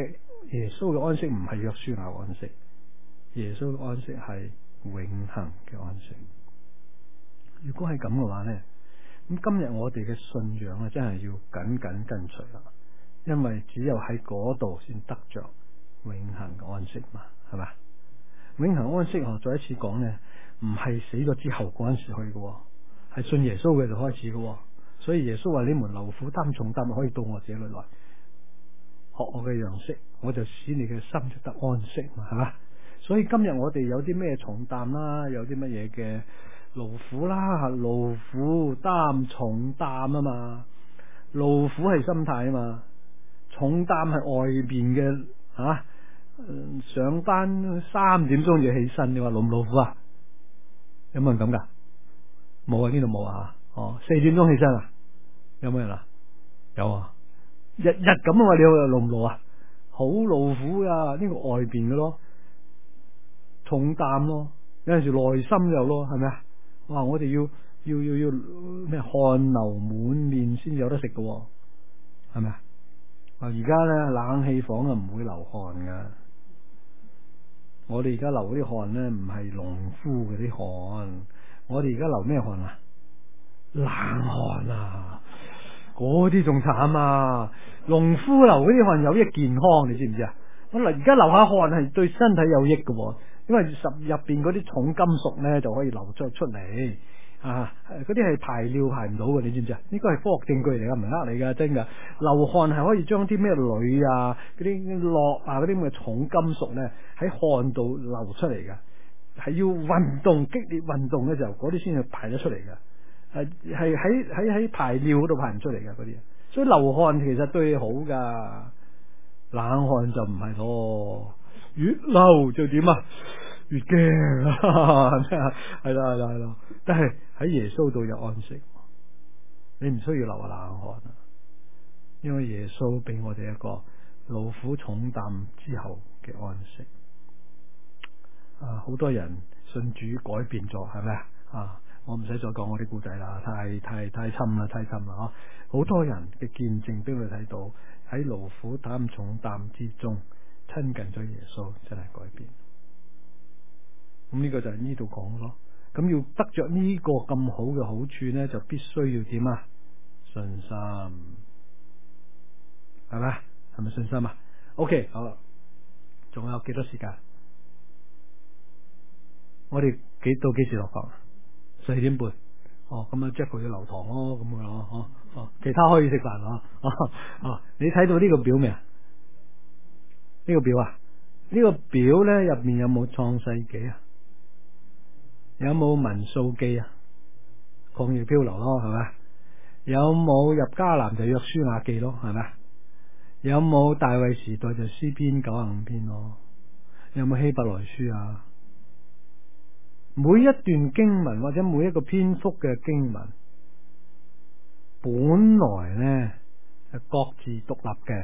耶穌嘅安息唔係約書亞嘅安息，耶穌嘅安息係永恆嘅安息。如果係咁嘅話呢，咁今日我哋嘅信仰啊，真係要緊緊跟隨啦，因為只有喺嗰度先得着永恆嘅安息嘛，係咪？永恆安息我再一次講呢，唔係死咗之後嗰陣時去嘅，係信耶穌嘅就開始嘅。所以耶穌話：你們勞苦擔重擔，可以到我這裏來，學我嘅樣式，我就使你嘅心得安息嘛，係嘛？所以今日我哋有啲咩重擔啦，有啲乜嘢嘅勞苦啦，勞苦擔重擔啊嘛，勞苦係心態啊嘛，重擔係外邊嘅吓，上班三點鐘就起身，你話勞唔勞苦啊？有冇人咁噶？冇啊，呢度冇啊。哦，四點鐘起身啊？有冇人啊？有啊，日日咁啊嘛，你話勞唔勞啊？好勞苦噶，呢個外邊嘅咯，重擔咯，有陣時內心有咯，係咪啊？哇！我哋要要要要咩汗流滿面先有得食嘅，係咪啊？啊！而家咧冷氣房啊唔會流汗噶，我哋而家流嗰啲汗咧唔係農夫嗰啲汗，我哋而家流咩汗啊？冷汗啊！嗰啲仲慘啊！農夫流嗰啲汗有益健康，你知唔知啊？我嗱而家流下汗係對身體有益嘅，因為十入邊嗰啲重金屬咧就可以流咗出嚟啊！嗰啲係排尿排唔到嘅，你知唔知啊？呢個係科學證據嚟噶，唔係呃你噶，真噶！流汗係可以將啲咩鋁啊、嗰啲鉻啊、嗰啲咁嘅重金屬咧喺汗度流出嚟嘅，係要運動激烈運動嘅時候，嗰啲先至排得出嚟嘅。係係喺喺喺排尿嗰度排唔出嚟噶嗰啲，所以流汗其實對你好噶，冷汗就唔係咯，越流就點啊？越驚啊！係啦係啦係啦，但係喺耶穌度有安息，你唔需要流冷汗啊，因為耶穌俾我哋一個勞苦重擔之後嘅安息。啊，好多人信主改變咗，係咪啊？啊！我唔使再講我啲故仔啦，太太太深啦，太深啦嗬！好多人嘅見證俾我哋睇到，喺勞苦擔重擔之中親近咗耶穌，真係改變。咁呢個就係呢度講咯。咁要得着呢個咁好嘅好處呢，就必須要點啊？信心，係咪？係咪信心啊 ？OK， 好啦，仲有幾多時間？我哋幾到幾時落課？四點半，哦，咁啊 Jack 佢要留堂咯，咁樣咯，哦，哦，其他可以食飯啊，哦，哦，你睇到呢個表未啊？呢個表啊？呢個表咧入面有冇創世紀啊？有冇民數記啊？曠野漂流咯，係咪？有冇入迦南就約書亞記咯，係咪？有冇大衛時代就詩篇九十五篇咯？有冇希伯來書啊？每一段經文或者每一個篇幅嘅經文，本來呢係各自獨立嘅，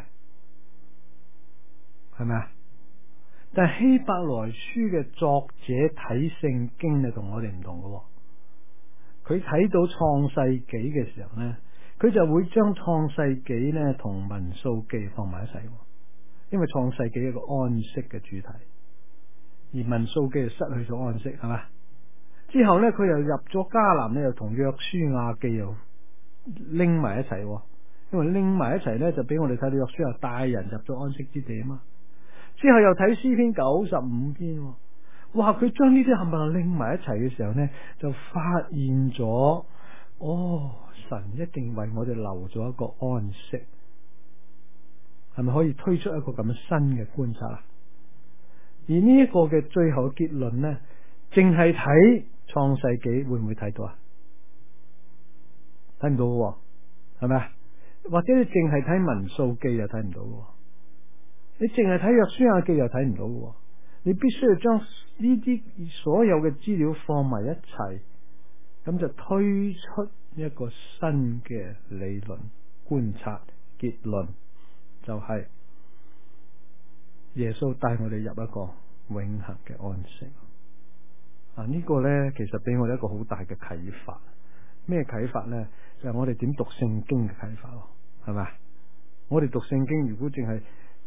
係咪啊？但係希伯來書嘅作者睇聖經呢，同我哋唔同嘅。佢睇到創世紀嘅時候呢，佢就會將創世紀呢同民數記放埋一齊，因為創世紀一個安息嘅主題，而民數記就失去咗安息，係咪？之後呢，佢又入咗迦南呢，又同約書亞記又拎埋一齊，因為拎埋一齊呢，就俾我哋睇到約書亞帶人入咗安息之地啊嘛。之後又睇詩篇九十五篇，哇！佢將呢啲冚唪唥拎埋一齊嘅時候呢，就發現咗，哦，神一定為我哋留咗一個安息，係咪可以推出一個咁嘅新嘅觀察啊？而呢一個嘅最後結論呢，淨係睇創世紀會唔會睇到啊？睇唔到嘅，係咪啊？或者你淨係睇民數記又睇唔到嘅，你淨係睇約書亞記又睇唔到嘅，你必須要將呢啲所有嘅資料放埋一齊，咁就推出一個新嘅理論觀察結論，就係耶穌帶我哋入一個永恆嘅安息。啊！呢個呢，其實俾我哋一個好大嘅啟發。咩啟發呢？就係我哋點讀聖經嘅啟發咯，係咪？我哋讀聖經如果淨係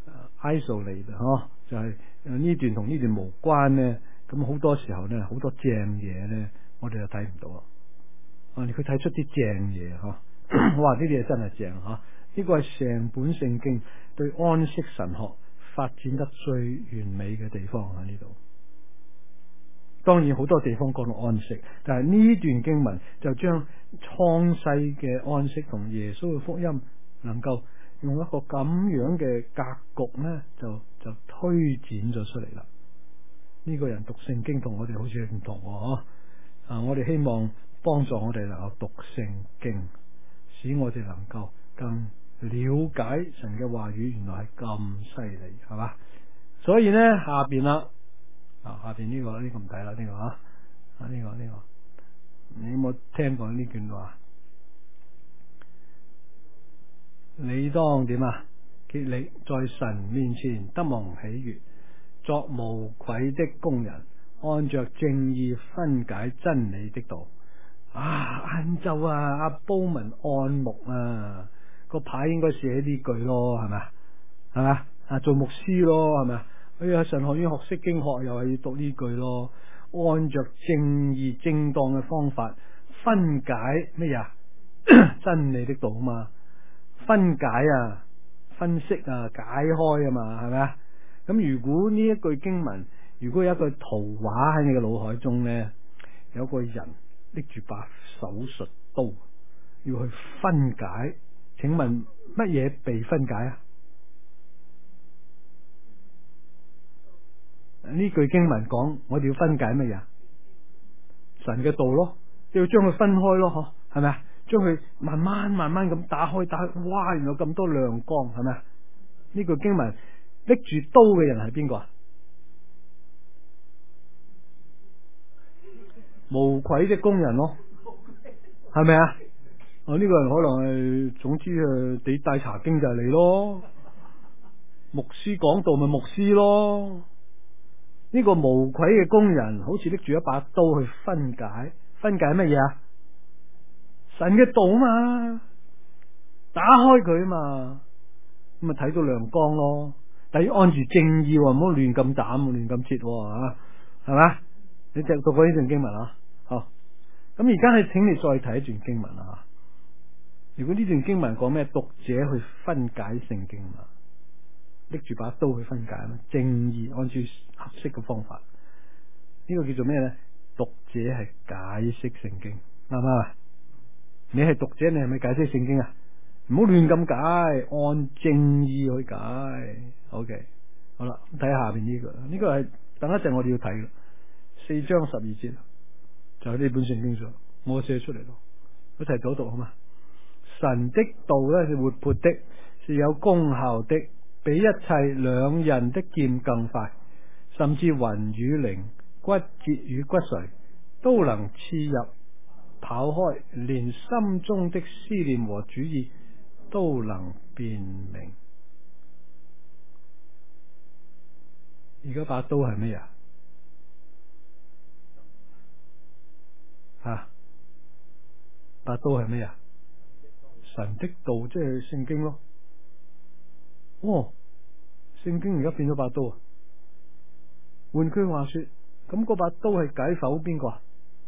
isolate 嗬，就係呢段同呢段無關咧。咁好多時候咧，好多正嘢咧，我哋就睇唔到啦。啊，佢睇出啲正嘢嗬，哇！呢啲嘢真係正嗬。呢個係成本聖經對安息神學發展得最完美嘅地方喺呢度。當然好多地方講到安息，但係呢段經文就將創世嘅安息同耶穌嘅福音能夠用一個咁樣嘅格局呢，就就推展咗出嚟啦。呢、這個人讀聖經同我哋好似唔同喎，啊！我哋希望幫助我哋能夠讀聖經，使我哋能夠更了解神嘅話語，原來係咁犀利，係嘛？所以呢，下邊啦。啊，下邊呢、這個呢、這個唔睇啦，呢、這個啊，啊呢、這個呢、這個，你有冇聽過呢段話？你當點啊？竭力在神面前得蒙喜悅，作無愧的工人，按着正義分解真理的道。啊，晏晝啊，阿煲文按牧啊，個牌應該寫呢句咯，係咪啊？係咪啊？做牧師咯，係咪啊？哎呀，神學院學釋經學又係要讀呢句咯，按着正義正當嘅方法分解咩呀？真理的道嘛，分解啊，分析啊，解開啊嘛，係咪啊？咁如果呢一句經文，如果有一句圖畫喺你嘅腦海中呢，有個人拎住把手術刀要去分解，請問乜嘢被分解啊？呢句經文講，我哋要分解乜嘢？神嘅道咯，要將佢分開咯，嗬，係咪啊？將佢慢慢慢慢咁打開，打開，哇！原來咁多亮光，係咪啊？呢句經文拎住刀嘅人係邊個啊？無愧的工人咯，係咪啊？哦，呢個人可能係，總之誒，你帶查經就係你咯，牧師講道咪牧師咯。呢個無愧嘅工人，好似拎住一把刀去分解，分解乜嘢啊？神嘅道嘛，打開佢嘛，咁咪睇到亮光咯。但要按住正義，唔好亂咁斬，亂咁切，啊，係嘛？你讀讀過呢段經文啊？好，咁而家係請你再睇一段經文啊。如果呢段經文講咩，讀者去分解聖經嘛？拎住把刀去分解嘛？正義按照合適嘅方法，呢、這個叫做咩呢？讀者係解釋聖經，啱唔啱啊？你係讀者，你係咪解釋聖經啊？唔好亂咁解，按正義去解。OK， 好啦，睇下下邊呢、這個，呢、這個係等一陣我哋要睇四章十二節，就喺呢本聖經上，我寫出嚟咯，一齊讀一讀好嘛？神的道呢，是活潑的，是有功效的，比一切兩刃的劍更快，甚至魂與靈、骨節與骨髓都能刺入跑開，連心中的思念和主意都能辨明。而家把刀係咩呀？啊，把刀係咩呀？神的道即係聖經咯。哦，聖經而家變咗把刀啊！換句話說，咁嗰把刀係解剖邊個啊？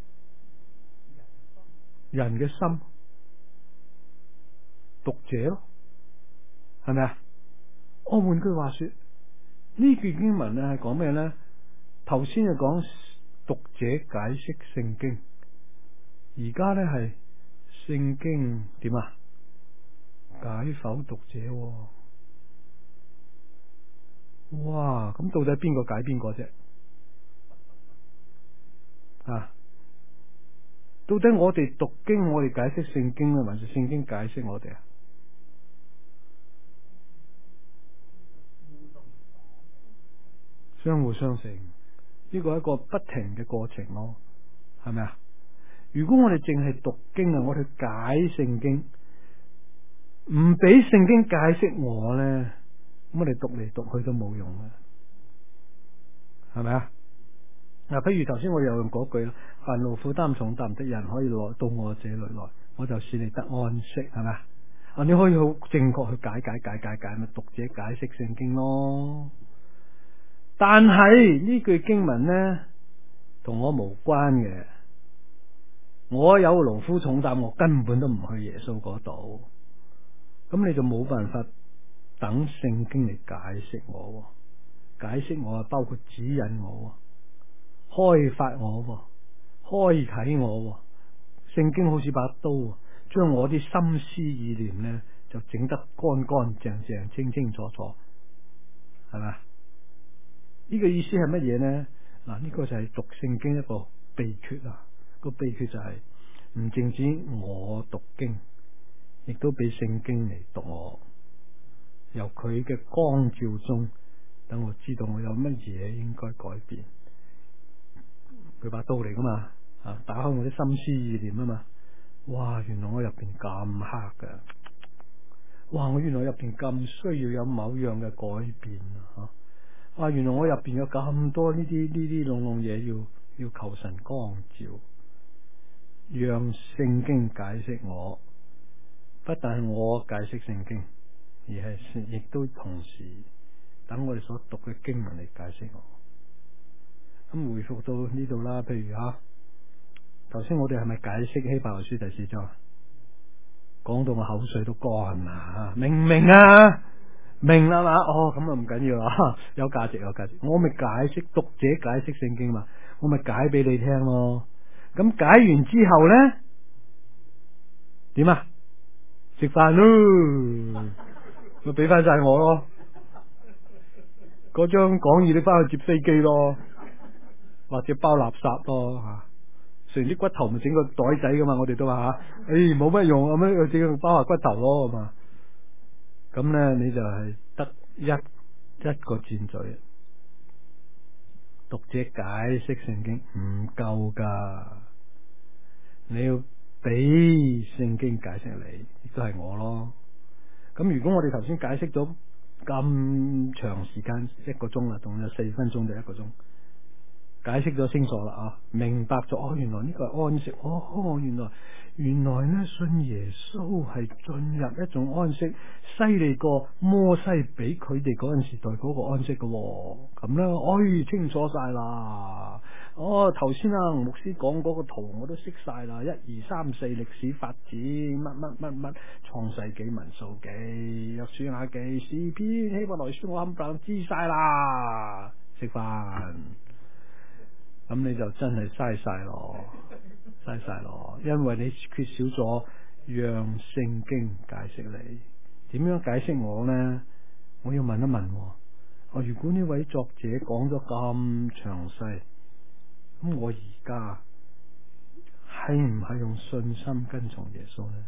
人嘅心，讀者咯，係咪啊？我換句話說，呢句經文咧係講咩咧？頭先係講讀者解釋聖經，而家咧係聖經點啊？解剖讀者喎。哇！咁到底邊個解邊個啫？啊！到底我哋讀經，我哋解釋聖經咧，還是聖經解釋我哋啊？相互相成，呢個係一個不停嘅過程咯，係咪啊？如果我哋淨係讀經啊，我哋解聖經，唔俾聖經解釋我咧，咁我哋讀嚟讀去都冇用啊，係咪啊？嗱，譬如頭先我又用嗰句啦，凡勞苦擔重擔的人可以來到我這裏來，我就使你得安息，係咪啊？ 啊，你可以好正確去解解解解解，咪讀者解釋聖經咯。但係呢句經文呢，同我無關嘅。我有勞苦重擔，我根本都唔去耶穌嗰度。咁你就冇辦法等聖經嚟解釋我，解釋我啊，包括指引我，開發我，開啟我。聖經好似把刀，將我啲心思意念呢，就整得乾乾淨淨、清清楚楚，係咪？呢個意思係乜嘢呢？嗱，呢個就係讀聖經一個秘訣啊！個秘訣就係唔淨止我讀經，亦都俾聖經嚟讀我，由佢嘅光照中，等我知道我有乜嘢應該改變。佢把刀嚟噶嘛，啊，打開我啲心思意念啊嘛。哇，原來我入邊咁黑噶，哇，我原來入邊咁需要有某樣嘅改變啊！哇，原來我入邊有咁多呢啲呢啲籠籠嘢要要求神光照，讓聖經解釋我，不但係我解釋聖經，而係亦都同時等我哋所讀嘅經文嚟解釋我。咁回復到呢度啦，譬如吓，頭先我哋係咪解釋希伯來書第四章？講到我口水都乾啦，明唔明啊？明啦嘛？哦，咁啊唔緊要啦，有價值有價值。我咪解釋讀者解釋聖經嘛，我咪解俾你聽咯。咁解完之後咧，點啊？食飯咯，咪俾翻晒我咯。嗰張講義你翻去接飛機咯，或者包垃圾咯吓。食完啲骨頭咪整個袋仔噶嘛，我哋都話吓，誒冇乜用，咁樣整個包下骨頭咯，係嘛。咁咧你就係得一一個箭嘴，讀者解釋聖經唔夠噶，你要俾聖經解釋你，亦都係我咯。咁如果我哋頭先解釋咗咁長時間一個鐘啦，仲有四分鐘就一個鐘，解釋咗清楚啦啊，明白咗哦，原來呢個係安息，哦，原來原來咧信耶穌係進入一種安息，犀利過摩西俾佢哋嗰陣時代嗰個安息嘅，咁咧，哎，清楚晒啦。哦，頭先啊，牧師講嗰個圖我都識晒啦，一二三四歷史發展，乜乜乜乜，創世紀、民數記、約書亞記、詩篇、希伯來書，我冚唪唥知晒啦。食飯，咁你就真係嘥晒咯，嘥晒咯，因為你缺少咗讓聖經解釋你。點樣解釋我呢？我要問一問，哦，如果呢位作者講咗咁詳細，咁我而家係唔係用信心跟從耶穌呢？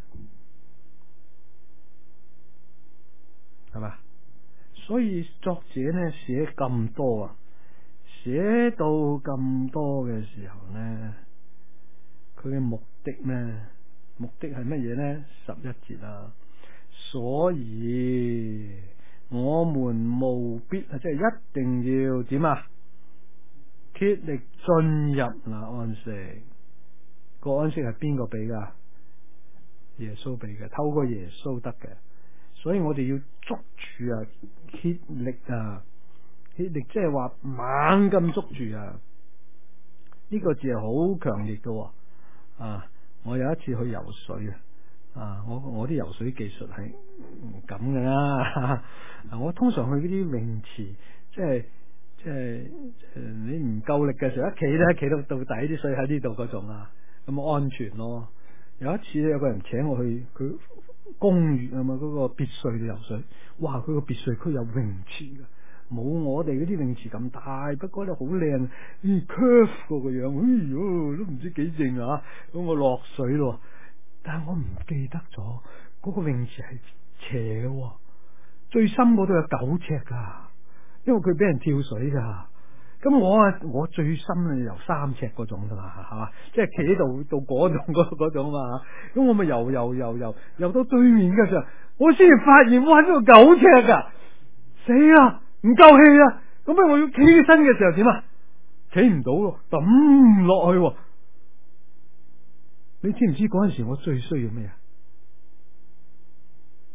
係嘛？所以作者呢寫咁多啊，寫到咁多嘅時候呢，佢嘅目的呢？目的係乜嘢呢？十一節啊，所以我們務必啊，即係一定要點啊？竭力進入那安息。個安息係邊個俾噶？耶穌俾嘅，透過耶穌得嘅。所以我哋要捉住啊，竭力啊，竭力即係話猛咁捉住啊。呢個字係好強烈嘅啊！我有一次去游水啊，我我啲游水技術係咁嘅啦。我通常去嗰啲泳池，即係即係你唔夠力嘅時候，一企咧企到到底啲水喺呢度嗰種啊，咁安全咯。有一次咧，有個人請我去佢公寓啊嘛，嗰個別墅嘅游水，哇！佢個別墅區有泳池嘅，冇我哋嗰啲泳池咁大，不過咧好靚，咦 curve 個個樣，哎喲都唔知幾正啊！咁我落水咯，但係我唔記得咗嗰個泳池係斜嘅，最深嗰度有九尺噶，因為佢俾人跳水噶。咁我啊，我最深啊游三尺嗰種噶嘛，係嘛，即係企喺度到嗰種嗰嗰種嘛。咁我咪游游游游游到對面嘅時候，我先至發現哇，呢度九尺噶，死啦，唔夠氣啦。咁啊，我要企起身嘅時候點啊？企唔到咯，抌落去。你知唔知嗰陣時我最需要咩啊？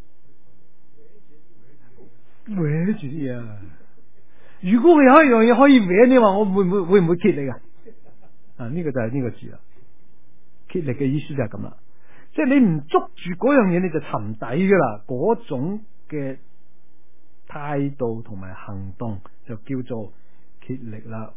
搲住啲嘢啊！如果佢有一樣嘢可以搲，你話我會唔會會唔會竭力啊？啊，呢、這個就係呢個字啦。竭力嘅意思就係咁啦，即係你唔捉住嗰樣嘢，你就沉底噶啦。嗰種嘅態度同埋行動就叫做竭力啦，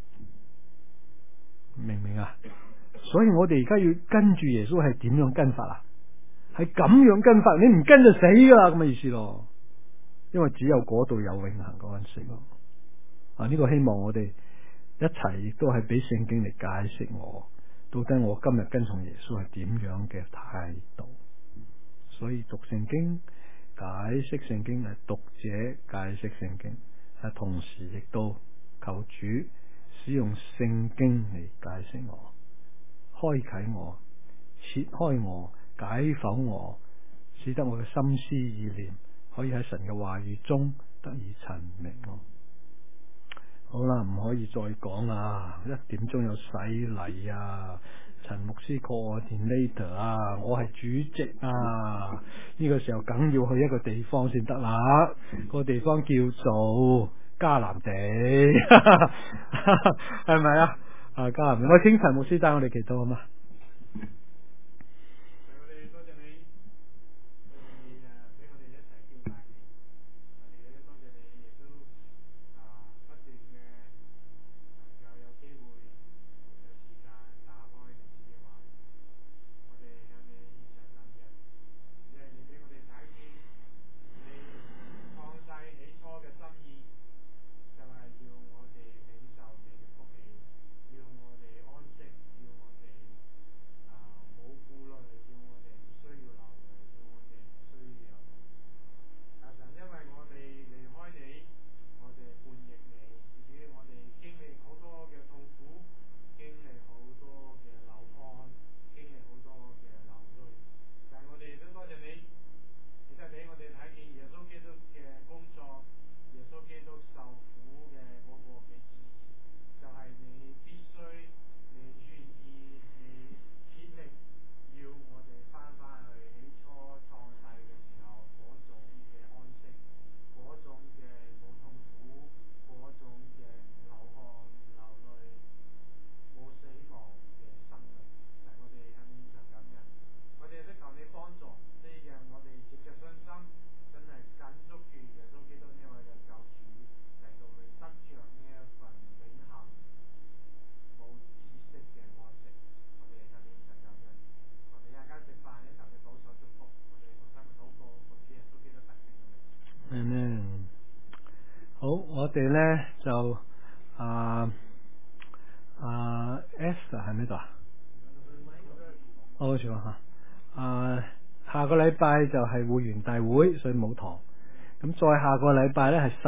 明唔明啊？所以我哋而家要跟住耶穌係點樣跟法啊？係咁樣跟法，你唔跟就死噶啦，咁嘅意思咯。因為只有嗰度有永恆嘅安息咯。啊，呢、這個希望我哋一齊亦都係俾聖經嚟解釋我，到底我今日跟從耶穌係點樣嘅態度。所以讀聖經、解釋聖經係讀者解釋聖經，係同時亦都求主使用聖經嚟解釋我，開啟我，切開我，解剖我，使得我嘅心思意念可以喺神嘅話語中得以陳明我。好啦，唔可以再講啊！一點鐘有洗禮啊，陳牧師 coordinator 啊，我係主席啊，呢個時候梗要去一個地方先得啦，個地方叫做迦南地，係咪啊？啊，迦南地，我請陳牧師帶我哋祈禱好嗎？嗯，好，我哋咧就啊啊 Esther 喺呢度啊？好似話吓，啊下個禮拜就係會員大會，所以冇堂。咁再下個禮拜咧係